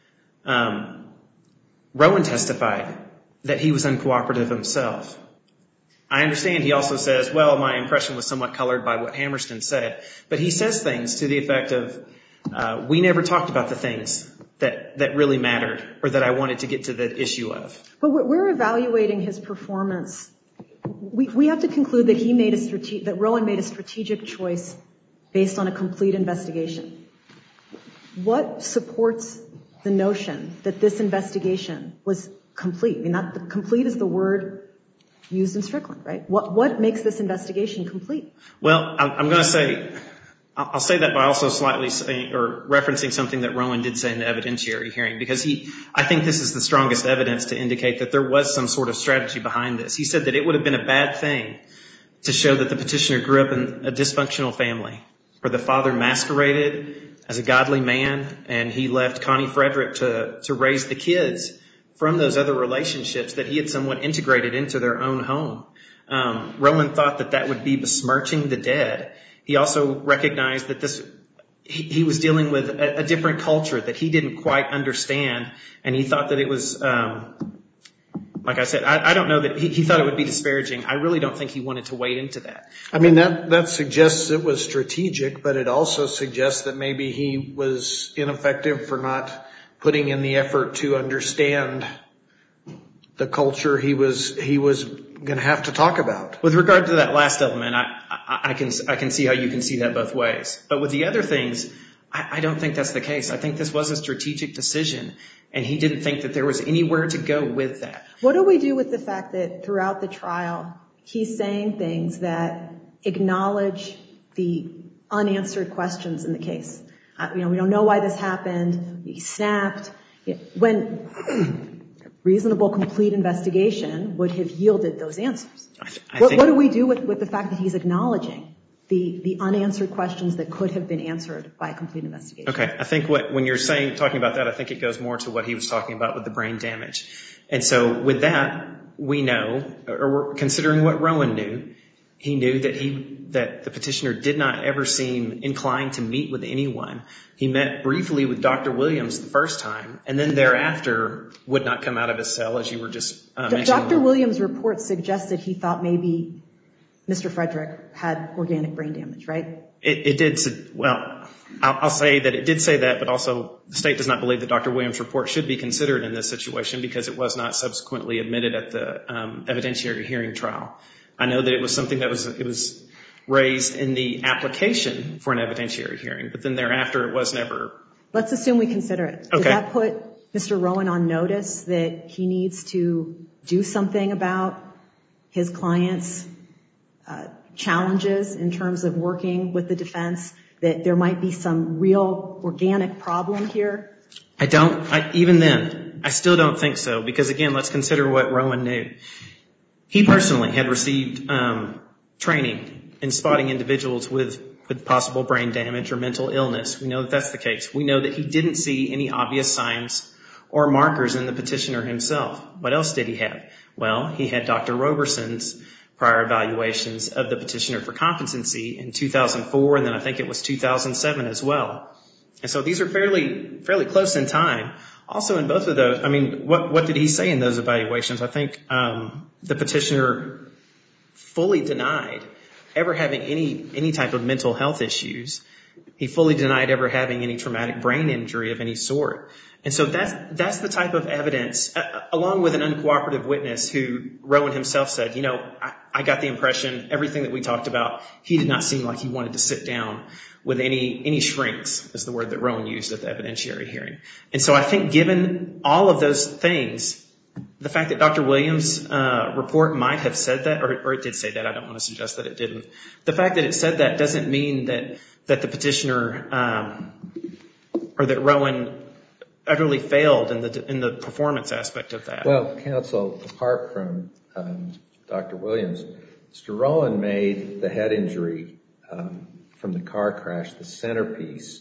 Um, Rowan testified that he was uncooperative himself. I understand he also says, well, my impression was somewhat colored by what Hammerstein said. But he says things to the effect of, uh, we never talked about the things that, that really mattered or that I wanted to get to the issue of. But we're evaluating his performance we, we have to conclude that he made a strate- that Rowan made a strategic choice based on a complete investigation. What supports the notion that this investigation was complete? I mean, not the, complete is the word used in Strickland, right? What what makes this investigation complete? Well, I'm, I'm going to say, I'll say that by also slightly saying, or referencing something that Rowan did say in the evidentiary hearing, because he, I think this is the strongest evidence to indicate that there was some sort of strategy behind this. He said that it would have been a bad thing to show that the petitioner grew up in a dysfunctional family, where the father masqueraded as a godly man, and he left Connie Frederick to, to raise the kids from those other relationships that he had somewhat integrated into their own home. Um, Rowan thought that that would be besmirching the dead. He also recognized that this, he, he was dealing with a, a different culture that he didn't quite understand, and he thought that it was, um, like I said, I, I don't know that he, he thought it would be disparaging. I really don't think he wanted to wade into that. I mean, that, that suggests it was strategic, but it also suggests that maybe he was ineffective for not putting in the effort to understand the culture he was he was going to have to talk about. With regard to that last element, I, I, I can I can see how you can see that both ways. But with the other things, I, I don't think that's the case. I think this was a strategic decision, and he didn't think that there was anywhere to go with that. What do we do with the fact that throughout the trial, he's saying things that acknowledge the unanswered questions in the case? Uh, you know, we don't know why this happened. He snapped. When reasonable, complete investigation would have yielded those answers. I th- I what, think, what do we do with, with the fact that he's acknowledging the, the unanswered questions that could have been answered by a complete investigation? Okay, I think what, when you're saying, talking about that, I think it goes more to what he was talking about with the brain damage. And so with that, we know, or we're considering what Rowan knew, he knew that he that the petitioner did not ever seem inclined to meet with anyone. He met briefly with Doctor Williams the first time, and then thereafter would not come out of his cell, as you were just uh, mentioning. Doctor Williams' report suggested he thought maybe Mister Frederick had organic brain damage, right? It, it did. Well, I'll, I'll say that it did say that, but also the state does not believe that Doctor Williams' report should be considered in this situation because it was not subsequently admitted at the um, evidentiary hearing trial. I know that it was something that was it was raised in the application for an evidentiary hearing, but then thereafter it was never. Let's assume we consider it. Okay. Does that put Mister Rowan on notice that he needs to do something about his client's uh, challenges in terms of working with the defense, that there might be some real organic problem here? I don't, I, even then, I still don't think so, because again, let's consider what Rowan knew. He personally had received um, training in spotting individuals with, with possible brain damage or mental illness. We know that that's the case. We know that he didn't see any obvious signs or markers in the petitioner himself. What else did he have? Well, he had Doctor Roberson's prior evaluations of the petitioner for competency in two thousand four, and then I think it was two thousand seven as well. And so these are fairly fairly close in time. Also in both of those, I mean, what, what did he say in those evaluations? I think um, the petitioner fully denied ever having any any type of mental health issues. He fully denied ever having any traumatic brain injury of any sort. And so that's that's the type of evidence, uh, along with an uncooperative witness who Rowan himself said, you know, I, I got the impression, everything that we talked about, he did not seem like he wanted to sit down with any any shrinks, is the word that Rowan used at the evidentiary hearing. And so I think given all of those things, the fact that Doctor Williams' uh, report might have said that, or, or it did say that, I don't want to suggest that it didn't. The fact that it said that doesn't mean that, that the petitioner um, or that Rowan utterly failed in the in the performance aspect of that. Well, counsel, apart from um, Doctor Williams, Mister Rowan made the head injury um, from the car crash the centerpiece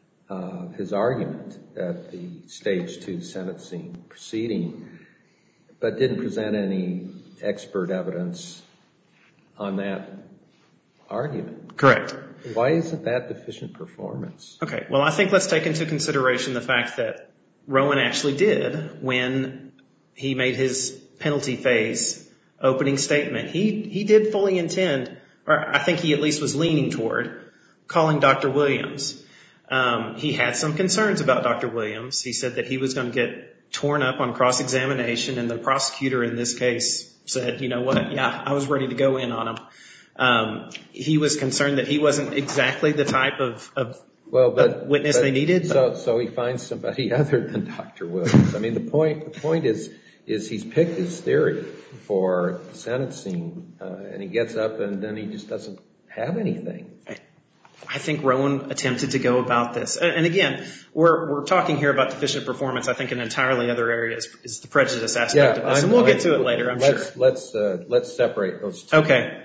of his argument at the stage two sentencing proceeding, but didn't present any expert evidence on that argument. Correct. Why isn't that deficient performance? Okay, well, I think let's take into consideration the fact that Rowan actually did when he made his penalty phase opening statement. He he did fully intend, or I think he at least was leaning toward, calling Doctor Williams. Um, he had some concerns about Doctor Williams. He said that he was going to get torn up on cross-examination, and the prosecutor in this case said, you know what, yeah, I was ready to go in on him. Um, he was concerned that he wasn't exactly the type of, of, well, but, of witness but they needed. So, so he finds somebody other than Doctor Williams. I mean, the point, the point is, is he's picked his theory for sentencing, uh, and he gets up and then he just doesn't have anything. I think Rowan attempted to go about this. And again, we're we're talking here about deficient performance. I think an entirely other area is, is the prejudice aspect yeah, of this. I'm, And we'll I'm, get to it later, I'm let's, sure. Let's, uh, let's separate those two. Okay.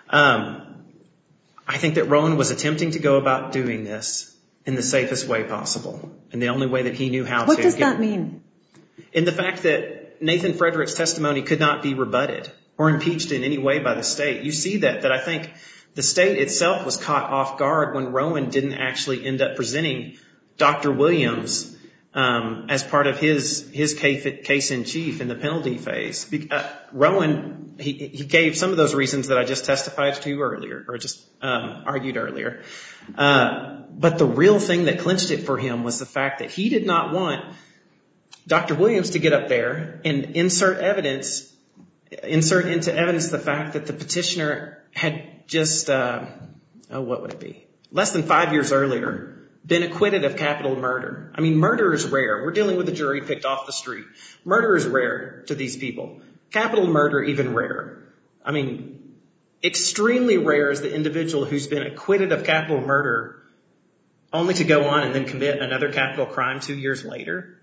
Um, I think that Rowan was attempting to go about doing this in the safest way possible, and the only way that he knew how What to. What does get, that mean? In the fact that Nathan Frederick's testimony could not be rebutted or impeached in any way by the state. You see that, that I think the state itself was caught off guard when Rowan didn't actually end up presenting Doctor Williams um, as part of his his case, case in chief in the penalty phase. Uh, Rowan, he, he gave some of those reasons that I just testified to earlier, or just um, argued earlier. Uh, but the real thing that clinched it for him was the fact that he did not want Doctor Williams to get up there and insert evidence, insert into evidence the fact that the petitioner had just, uh, oh, what would it be? Less than five years earlier, been acquitted of capital murder. I mean, murder is rare. We're dealing with a jury picked off the street. Murder is rare to these people. Capital murder, even rarer. I mean, extremely rare is the individual who's been acquitted of capital murder only to go on and then commit another capital crime two years later.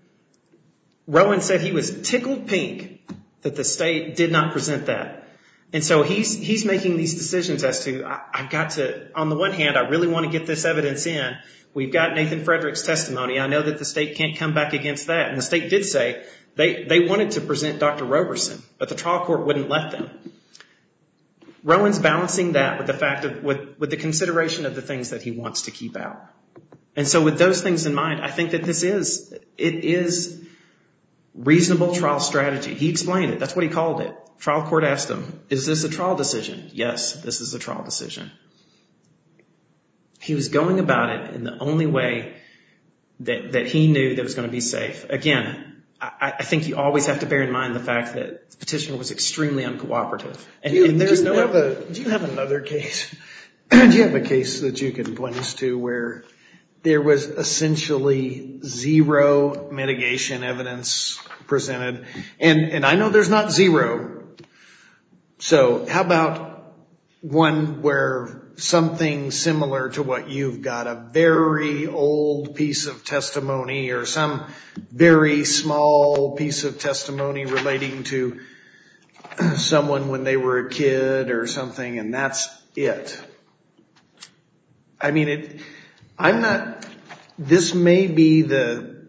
Rowan said he was tickled pink that the state did not present that. And so he's he's making these decisions as to, I, I've got to, on the one hand, I really want to get this evidence in. We've got Nathan Frederick's testimony. I know that the state can't come back against that. And the state did say they, they wanted to present Doctor Roberson, but the trial court wouldn't let them. Rowan's balancing that with the fact of, with, with the consideration of the things that he wants to keep out. And so with those things in mind, I think that this is, it is reasonable trial strategy. He explained it. That's what he called it. Trial court asked him, is this a trial decision? Yes, this is a trial decision. He was going about it in the only way that, that he knew that was going to be safe. Again, I, I think you always have to bear in mind the fact that the petitioner was extremely uncooperative. And, do you, and there's do you no... Have a, do you have another case? Do you have a case that you can point us to where there was essentially zero mitigation evidence presented? And, and I know there's not zero. So how about one where something similar to what you've got, a very old piece of testimony or some very small piece of testimony relating to someone when they were a kid or something, and that's it? I mean, it, I'm not, this may be the,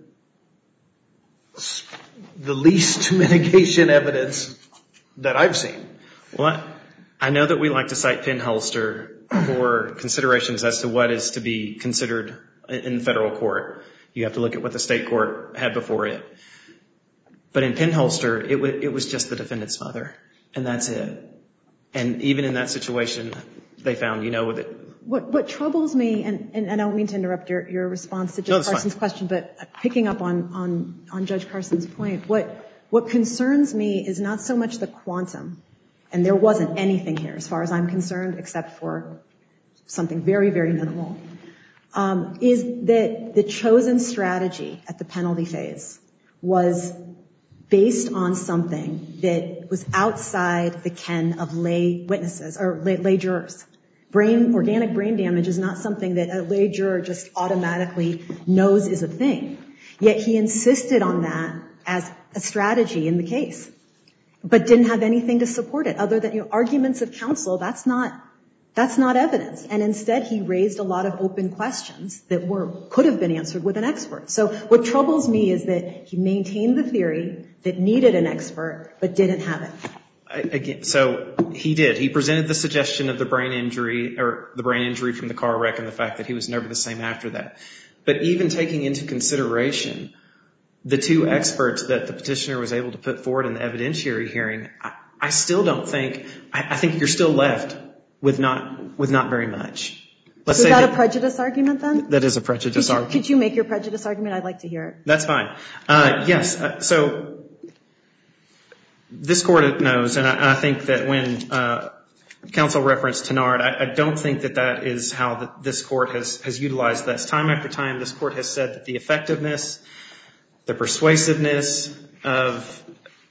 the least mitigation evidence that I've seen. Well, I know that we like to cite Penholster for considerations as to what is to be considered in the federal court. You have to look at what the state court had before it. But in Penholster, it, w- it was just the defendant's mother, and that's it. And even in that situation, they found, you know, that... What, what troubles me, and, and I don't mean to interrupt your, your response to Judge No, Carson's fine. question, but picking up on, on, on Judge Carson's point, what, what concerns me is not so much the quantum, and there wasn't anything here as far as I'm concerned except for something very, very minimal, um, is that the chosen strategy at the penalty phase was based on something that was outside the ken of lay witnesses or lay, lay jurors. Brain, organic brain damage is not something that a lay juror just automatically knows is a thing. Yet he insisted on that as a strategy in the case, but didn't have anything to support it other than, you know, arguments of counsel. That's not, that's not evidence. And instead he raised a lot of open questions that were, could have been answered with an expert. So what troubles me is that he maintained the theory that needed an expert, but didn't have it. I, again, so he did. He presented the suggestion of the brain injury or the brain injury from the car wreck and the fact that he was never the same after that. But even taking into consideration the two experts that the petitioner was able to put forward in the evidentiary hearing, I, I still don't think, I, I think you're still left with not, with not very much. let's so say is that, that a prejudice argument then? That is a prejudice could you, argument. Could you make your prejudice argument? I'd like to hear it. That's fine. Uh, yes. Uh, so this court knows, and I, I think that when uh, counsel referenced Tenard, I, I don't think that that is how the, this court has, has utilized this. Time after time, this court has said that the effectiveness, the persuasiveness of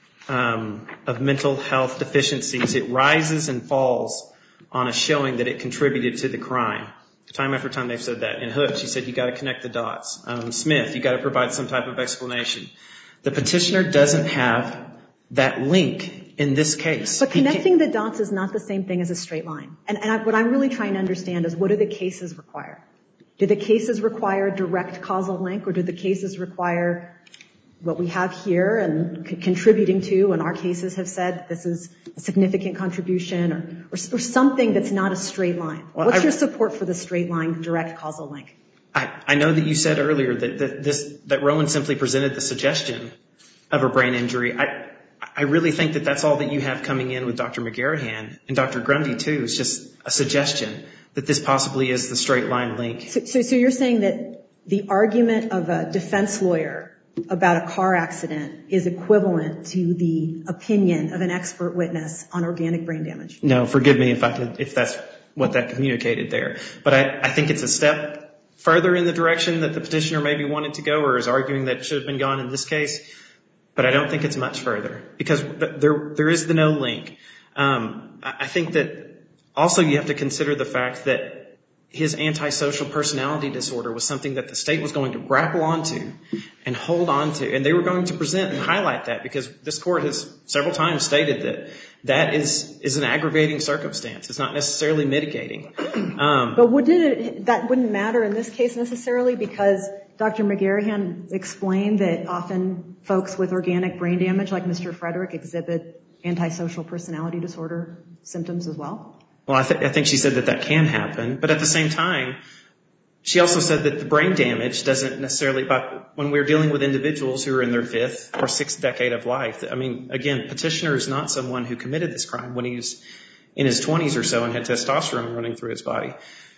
um, of mental health deficiencies, it rises and falls on a showing that it contributed to the crime. Time after time they've said that. In Hood, she said you got to connect the dots. Um, Smith, you got to provide some type of explanation. The petitioner doesn't have that link in this case. But connecting the dots is not the same thing as a straight line. And, and I, what I'm really trying to understand is, what do the cases require? Do the cases require a direct causal link, or do the cases require what we have here and c- contributing to, and our cases have said this is a significant contribution, or, or, or something that's not a straight line? Well, What's I, your support for the straight line direct causal link? I, I know that you said earlier that, that this that Rowan simply presented the suggestion of a brain injury. I I really think that that's all that you have coming in with Doctor McGarrahan and Doctor Grundy too. It's just a suggestion that this possibly is the straight line link. So, so, so you're saying that the argument of a defense lawyer about a car accident is equivalent to the opinion of an expert witness on organic brain damage? No, forgive me if I did, if that's what that communicated there. But I, I think it's a step further in the direction that the petitioner maybe wanted to go, or is arguing that it should have been gone in this case. But I don't think it's much further, because there there is the no link. Um, I think that also you have to consider the fact that his antisocial personality disorder was something that the state was going to grapple onto and hold on to, and they were going to present and highlight that, because this court has several times stated that that is is an aggravating circumstance. It's not necessarily mitigating. Um, but wouldn't it, that wouldn't matter in this case necessarily, because Doctor McGarrahan explained that often folks with organic brain damage, like Mister Frederick, exhibit antisocial personality disorder symptoms as well? Well, I, th- I think she said that that can happen, but at the same time, she also said that the brain damage doesn't necessarily, but when we're dealing with individuals who are in their fifth or sixth decade of life, I mean, again, petitioner is not someone who committed this crime when he was in his twenties or so and had testosterone running through his body.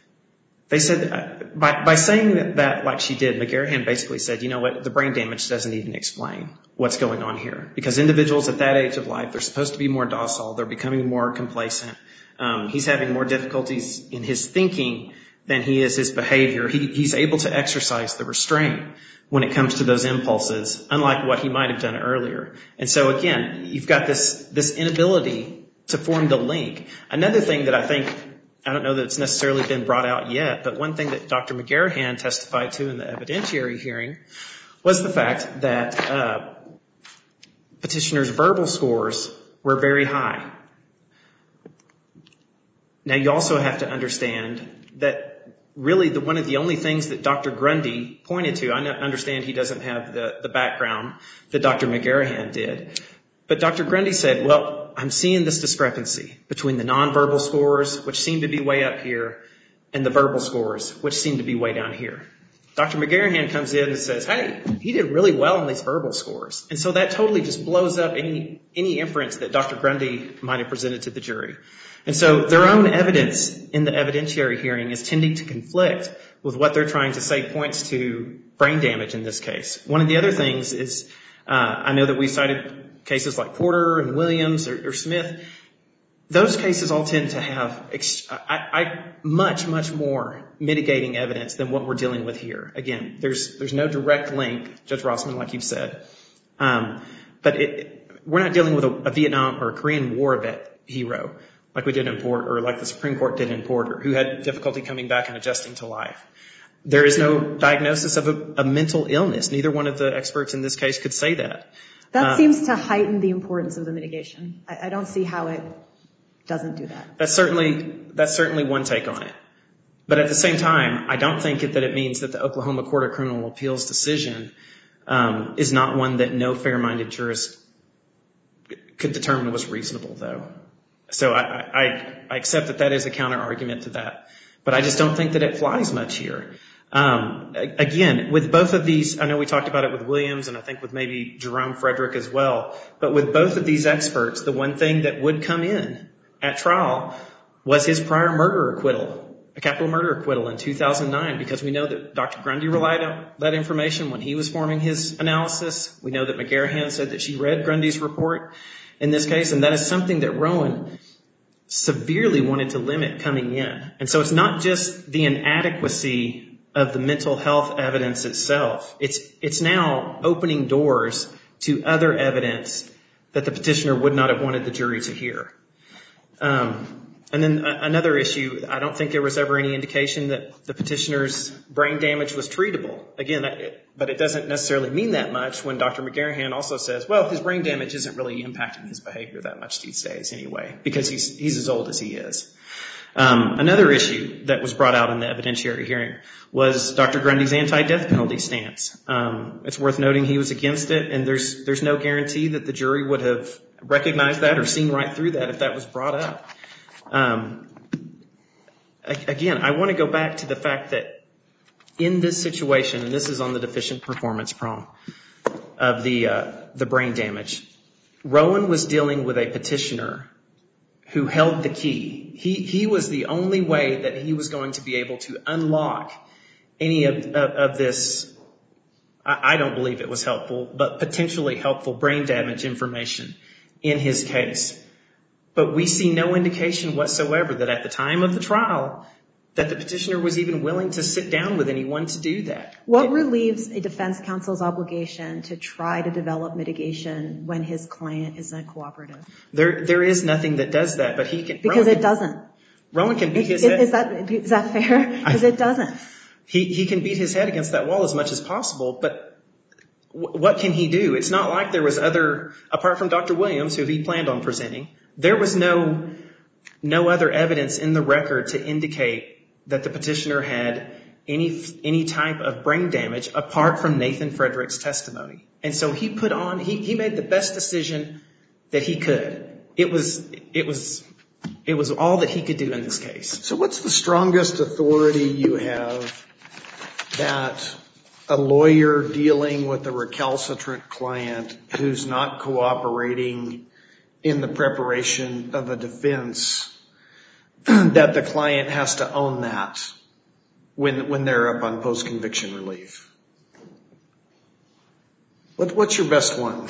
They said, uh, by, by saying that, that like she did, McGarrahan basically said, you know what, the brain damage doesn't even explain what's going on here. Because individuals at that age of life, they're supposed to be more docile, they're becoming more complacent. Um, he's having more difficulties in his thinking than he is his behavior. He, he's able to exercise the restraint when it comes to those impulses, unlike what he might have done earlier. And so again, you've got this, this inability to form the link. Another thing that I think, I don't know that it's necessarily been brought out yet, but one thing that Doctor McGarrahan testified to in the evidentiary hearing was the fact that uh, petitioner's verbal scores were very high. Now, you also have to understand that really the, one of the only things that Doctor Grundy pointed to, I understand he doesn't have the, the background that Doctor McGarrahan did, but Doctor Grundy said, well, I'm seeing this discrepancy between the nonverbal scores, which seem to be way up here, and the verbal scores, which seem to be way down here. Doctor McGarrahan comes in and says, hey, he did really well on these verbal scores. And so that totally just blows up any, any inference that Doctor Grundy might have presented to the jury. And so their own evidence in the evidentiary hearing is tending to conflict with what they're trying to say points to brain damage in this case. One of the other things is, uh, I know that we cited cases like Porter and Williams or, or Smith. Those cases all tend to have ex- I, I, much, much more mitigating evidence than what we're dealing with here. Again, there's there's no direct link, Judge Rossman, like you've said. Um, but it, we're not dealing with a, a Vietnam or a Korean War vet hero like we did in Porter, or like the Supreme Court did in Porter, who had difficulty coming back and adjusting to life. There is no diagnosis of a, a mental illness. Neither one of the experts in this case could say that. That uh, seems to heighten the importance of the mitigation. I, I don't see how it doesn't do that. That's certainly that's certainly one take on it. But at the same time, I don't think it, that it means that the Oklahoma Court of Criminal Appeals decision um, is not one that no fair-minded jurist could determine was reasonable, though. So I, I, I accept that that is a counter-argument to that. But I just don't think that it flies much here. Um, again, with both of these, I know we talked about it with Williams and I think with maybe Jerome Frederick as well, but with both of these experts, the one thing that would come in at trial was his prior murder acquittal a capital murder acquittal in two thousand nine because we know that Doctor Grundy relied on that information when he was forming his analysis. We know that McGarrahan said that she read Grundy's report in this case, and that is something that Rowan severely wanted to limit coming in. And so it's not just the inadequacy of the mental health evidence itself. It's, it's now opening doors to other evidence that the petitioner would not have wanted the jury to hear. Um, And then another issue, I don't think there was ever any indication that the petitioner's brain damage was treatable. Again, but it doesn't necessarily mean that much when Doctor McGarrahan also says, well, his brain damage isn't really impacting his behavior that much these days anyway, because he's, he's as old as he is. Um, another issue that was brought out in the evidentiary hearing was Doctor Grundy's anti-death penalty stance. Um, it's worth noting he was against it, and there's, there's no guarantee that the jury would have recognized that or seen right through that if that was brought up. Um, again, I want to go back to the fact that in this situation, and this is on the deficient performance prong of the uh, the brain damage, Rowan was dealing with a petitioner who held the key. He he was the only way that he was going to be able to unlock any of of, of this. I, I don't believe it was helpful, but potentially helpful brain damage information in his case. But we see no indication whatsoever that at the time of the trial that the petitioner was even willing to sit down with anyone to do that. What it, relieves a defense counsel's obligation to try to develop mitigation when his client isn't cooperative? There, there is nothing that does that, but he can. Because Rowan it doesn't. Rowan can beat his is, head. Is that, is that fair? Because it doesn't. He, he can beat his head against that wall as much as possible, but w- what can he do? It's not like there was other, apart from Doctor Williams, who he planned on presenting, there was no, no other evidence in the record to indicate that the petitioner had any, any type of brain damage apart from Nathan Frederick's testimony. And so he put on, he, he made the best decision that he could. It was, it was, it was all that he could do in this case. So what's the strongest authority you have that a lawyer dealing with a recalcitrant client who's not cooperating in the preparation of a defense, that the client has to own that when when they're up on post-conviction relief? What, what's your best one?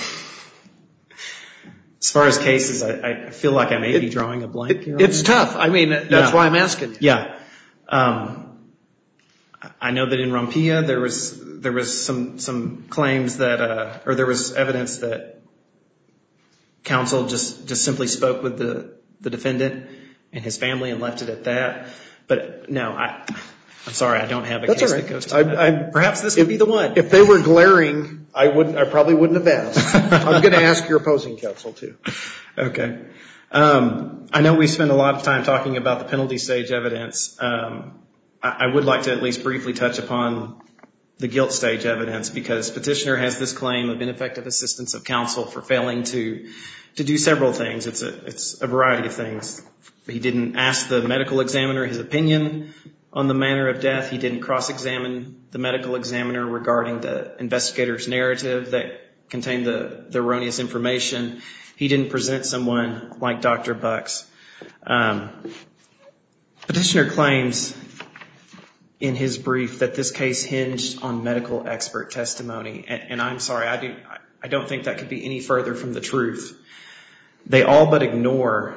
As far as cases, I, I feel like I may it, be drawing a blank. It, it's tough. I mean, that's yeah. why I'm asking you. Yeah. Um, I know that in Rompilla there was there was some some claims that, uh, or there was evidence that counsel just, just simply spoke with the, the defendant and his family and left it at that. But no, I, I'm sorry, I don't have a That's case right. that goes to I, that. I, Perhaps this if, would be the one. If they were glaring, I wouldn't. I probably wouldn't have asked. I'm going to ask your opposing counsel too. Okay. Um, I know we spend a lot of time talking about the penalty stage evidence. Um, I, I would like to at least briefly touch upon the guilt stage evidence, because petitioner has this claim of ineffective assistance of counsel for failing to to do several things. It's a it's a variety of things. He didn't ask the medical examiner his opinion on the manner of death. He didn't cross-examine the medical examiner regarding the investigator's narrative that contained the, the erroneous information. He didn't present someone like Doctor Bucks. Um, petitioner claims in his brief that this case hinged on medical expert testimony. And, and I'm sorry, I do, I don't think that could be any further from the truth. They all but ignore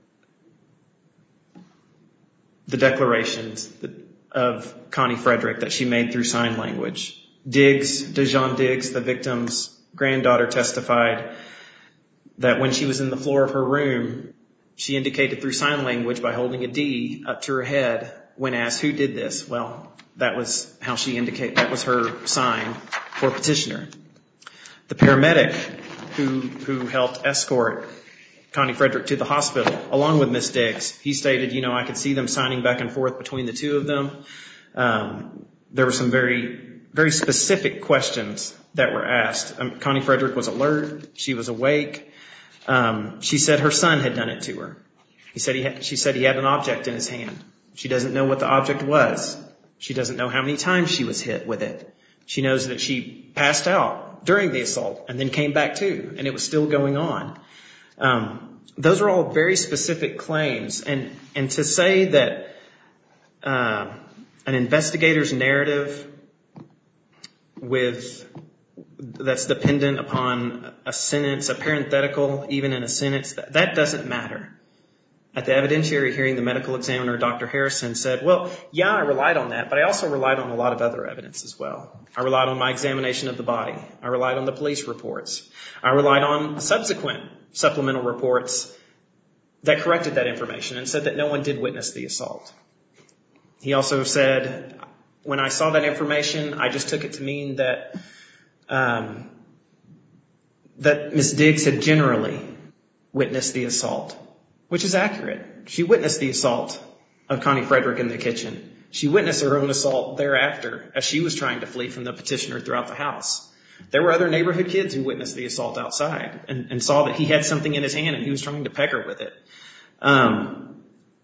the declarations of Connie Frederick that she made through sign language. Diggs, Dejon Diggs, the victim's granddaughter, testified that when she was in the floor of her room, she indicated through sign language by holding a D up to her head when asked who did this. Well, that was how she indicated, that was her sign for petitioner. The paramedic who who helped escort Connie Frederick to the hospital, along with Miss Diggs, he stated, you know, I could see them signing back and forth between the two of them. Um, there were some very, very specific questions that were asked. Um, Connie Frederick was alert. She was awake. Um, she said her son had done it to her. He said he had, she said he had an object in his hand. She doesn't know what the object was. She doesn't know how many times she was hit with it. She knows that she passed out during the assault and then came back to, and it was still going on. Um, those are all very specific claims. And, and to say that uh, an investigator's narrative with that's dependent upon a sentence, a parenthetical, even in a sentence, that, that doesn't matter. At the evidentiary hearing, the medical examiner, Doctor Harrison, said, well, yeah, I relied on that, but I also relied on a lot of other evidence as well. I relied on my examination of the body. I relied on the police reports. I relied on subsequent supplemental reports that corrected that information and said that no one did witness the assault. He also said, when I saw that information, I just took it to mean that um, that Miz Diggs had generally witnessed the assault, which is accurate. She witnessed the assault of Connie Frederick in the kitchen. She witnessed her own assault thereafter as she was trying to flee from the petitioner throughout the house. There were other neighborhood kids who witnessed the assault outside and, and saw that he had something in his hand and he was trying to peck her with it. Um,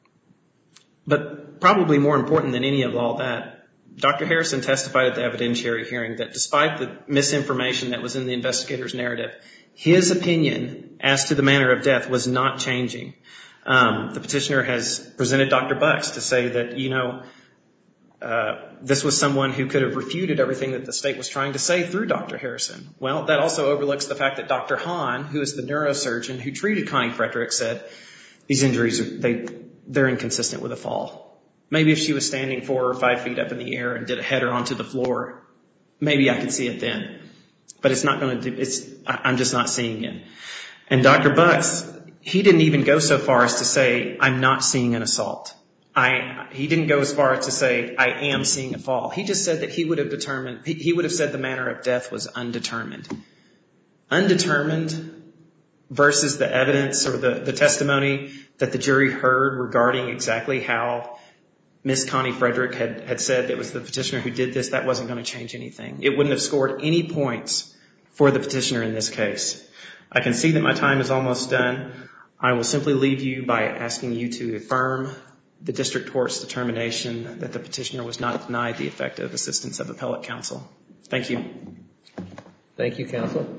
but probably more important than any of all that, Doctor Harrison testified at the evidentiary hearing that despite the misinformation that was in the investigator's narrative, his opinion as to the manner of death was not changing. Um, the petitioner has presented Doctor Bucks to say that, you know, uh, this was someone who could have refuted everything that the state was trying to say through Doctor Harrison. Well, that also overlooks the fact that Doctor Hahn, who is the neurosurgeon who treated Connie Frederick, said these injuries, are, they, they're inconsistent with a fall. Maybe if she was standing four or five feet up in the air and did a header onto the floor, maybe I could see it then. But it's not going to do, it's, I'm just not seeing it. And Doctor Bucks, he didn't even go so far as to say, I'm not seeing an assault. I, he didn't go as far as to say, I am seeing a fall. He just said that he would have determined, he, he would have said the manner of death was undetermined. Undetermined versus the evidence or the, the testimony that the jury heard regarding exactly how Miss Connie Frederick had, had said it was the petitioner who did this, that wasn't going to change anything. It wouldn't have scored any points for the petitioner in this case. I can see that my time is almost done. I will simply leave you by asking you to affirm the district court's determination that the petitioner was not denied the effective assistance of appellate counsel. Thank you. Thank you, counsel.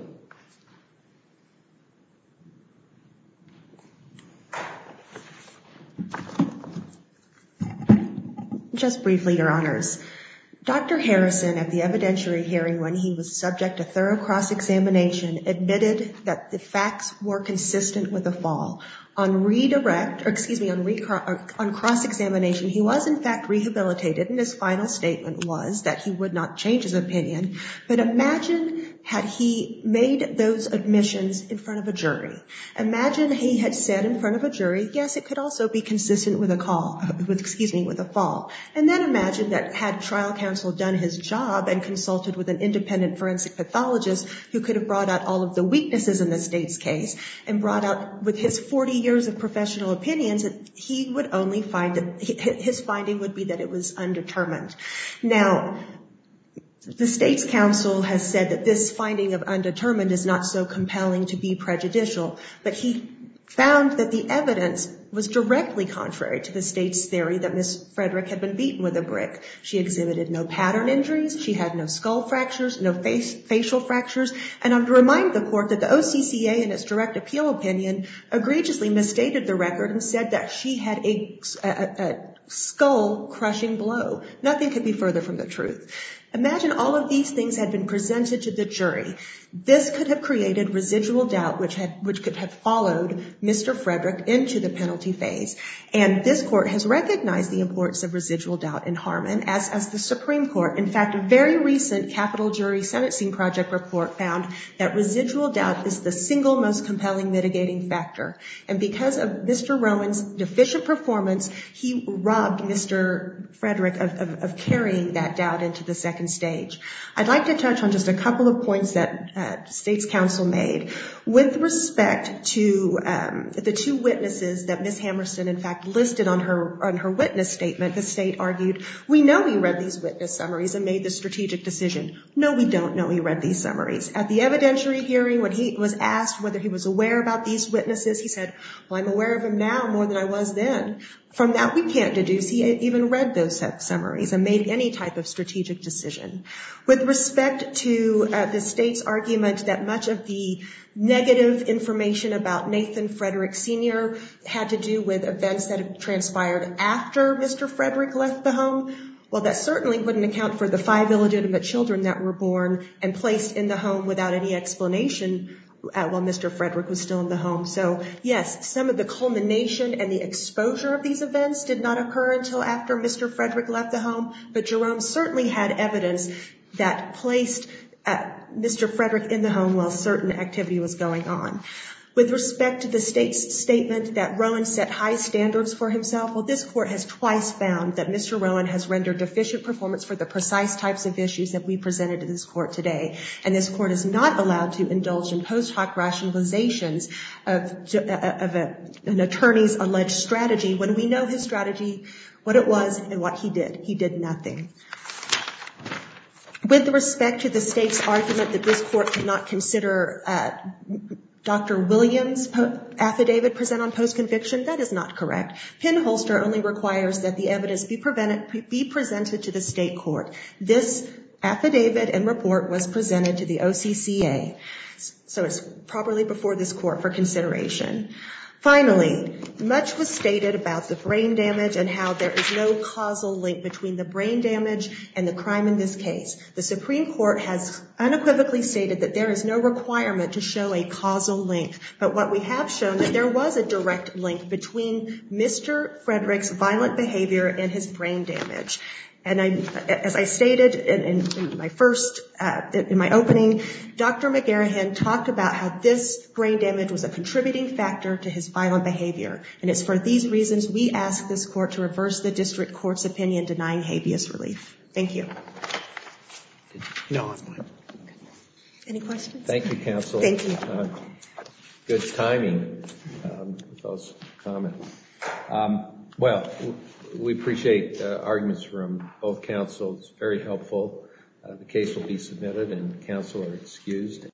Just briefly, Your Honors. Doctor Harrison, at the evidentiary hearing when he was subject to thorough cross-examination, admitted that the facts were consistent with a fall. On redirect, or excuse me, on, re- on cross-examination, he was in fact rehabilitated, and his final statement was that he would not change his opinion. But imagine had he made those admissions in front of a jury. Imagine he had said in front of a jury, yes, it could also be consistent with a call, with, excuse me, with a fall. And then imagine that had trial counsel done his job and consulted with an independent forensic pathologist who could have brought out all of the weaknesses in the state's case and brought out with his forty years of professional opinions that he would only find that his finding would be that it was undetermined. Now, the state's counsel has said that this finding of undetermined is not so compelling to be prejudicial, but he found that the evidence was directly contrary to the state's theory that Miss Frederick had been beaten with a brick. She exhibited no pattern injuries, she had no skull fractures, no face, facial fractures, and I'm to remind the court that the O C C A in its direct appeal opinion egregiously misstated the record and said that she had a, a, a skull-crushing blow. Nothing could be further from the truth. Imagine all of these things had been presented to the jury. This could have created residual doubt which had, which could have followed Mister Frederick into the penalty phase. And this court has recognized the importance of residual doubt in Harmon, as, as the Supreme Court. In fact, a very recent Capital Jury Sentencing Project report found that residual doubt is the single most compelling mitigating factor. And because of Mister Rowan's deficient performance, he robbed Mister Frederick of, of, of carrying that doubt into the second stage. I'd like to touch on just a couple of points that uh, State's counsel made. With respect to um, the two witnesses that Miz Hammerson, in fact, listed on her on her witness statement, the state argued, we know he read these witness summaries and made the strategic decision. No, we don't know he read these summaries. At the evidentiary hearing, when he was asked whether he was aware about these witnesses, he said, well, I'm aware of them now more than I was then. From that, we can't deduce he even read those summaries and made any type of strategic decision. With respect to uh, the state's argument that much of the negative information about Nathan Frederick Senior had to do with events that had transpired after Mister Frederick left the home, well, that certainly wouldn't account for the five illegitimate children that were born and placed in the home without any explanation Uh, while Mister Frederick was still in the home. So, yes, some of the culmination and the exposure of these events did not occur until after Mister Frederick left the home, but Jerome certainly had evidence that placed uh, Mister Frederick in the home while certain activity was going on. With respect to the state's statement that Rowan set high standards for himself, well, this court has twice found that Mister Rowan has rendered deficient performance for the precise types of issues that we presented to this court today. And this court is not allowed to indulge in post hoc rationalizations of, of a, an attorney's alleged strategy when we know his strategy, what it was, and what he did. He did nothing. With respect to the state's argument that this court cannot consider uh, Doctor Williams' affidavit present on post-conviction, that is not correct. Penholster only requires that the evidence be, be presented to the state court. This affidavit and report was presented to the O C C A, so it's properly before this court for consideration. Finally, much was stated about the brain damage and how there is no causal link between the brain damage and the crime in this case. The Supreme Court has unequivocally stated that there is no requirement to show a causal link, but what we have shown that there was a direct link between Mister Frederick's violent behavior and his brain damage. And I, as I stated in, in, in my first, uh, in my opening, Doctor McGarrahan talked about how this brain damage was a contributing factor to his violent behavior. And it's for these reasons we ask this court to reverse the district court's opinion denying habeas relief. Thank you. No, I'm fine. Any questions? Thank you, counsel. Thank you. Uh, good timing um, with those comments. Um, well, we appreciate uh, arguments from both counsels. Very helpful. Uh, the case will be submitted and counsel are excused.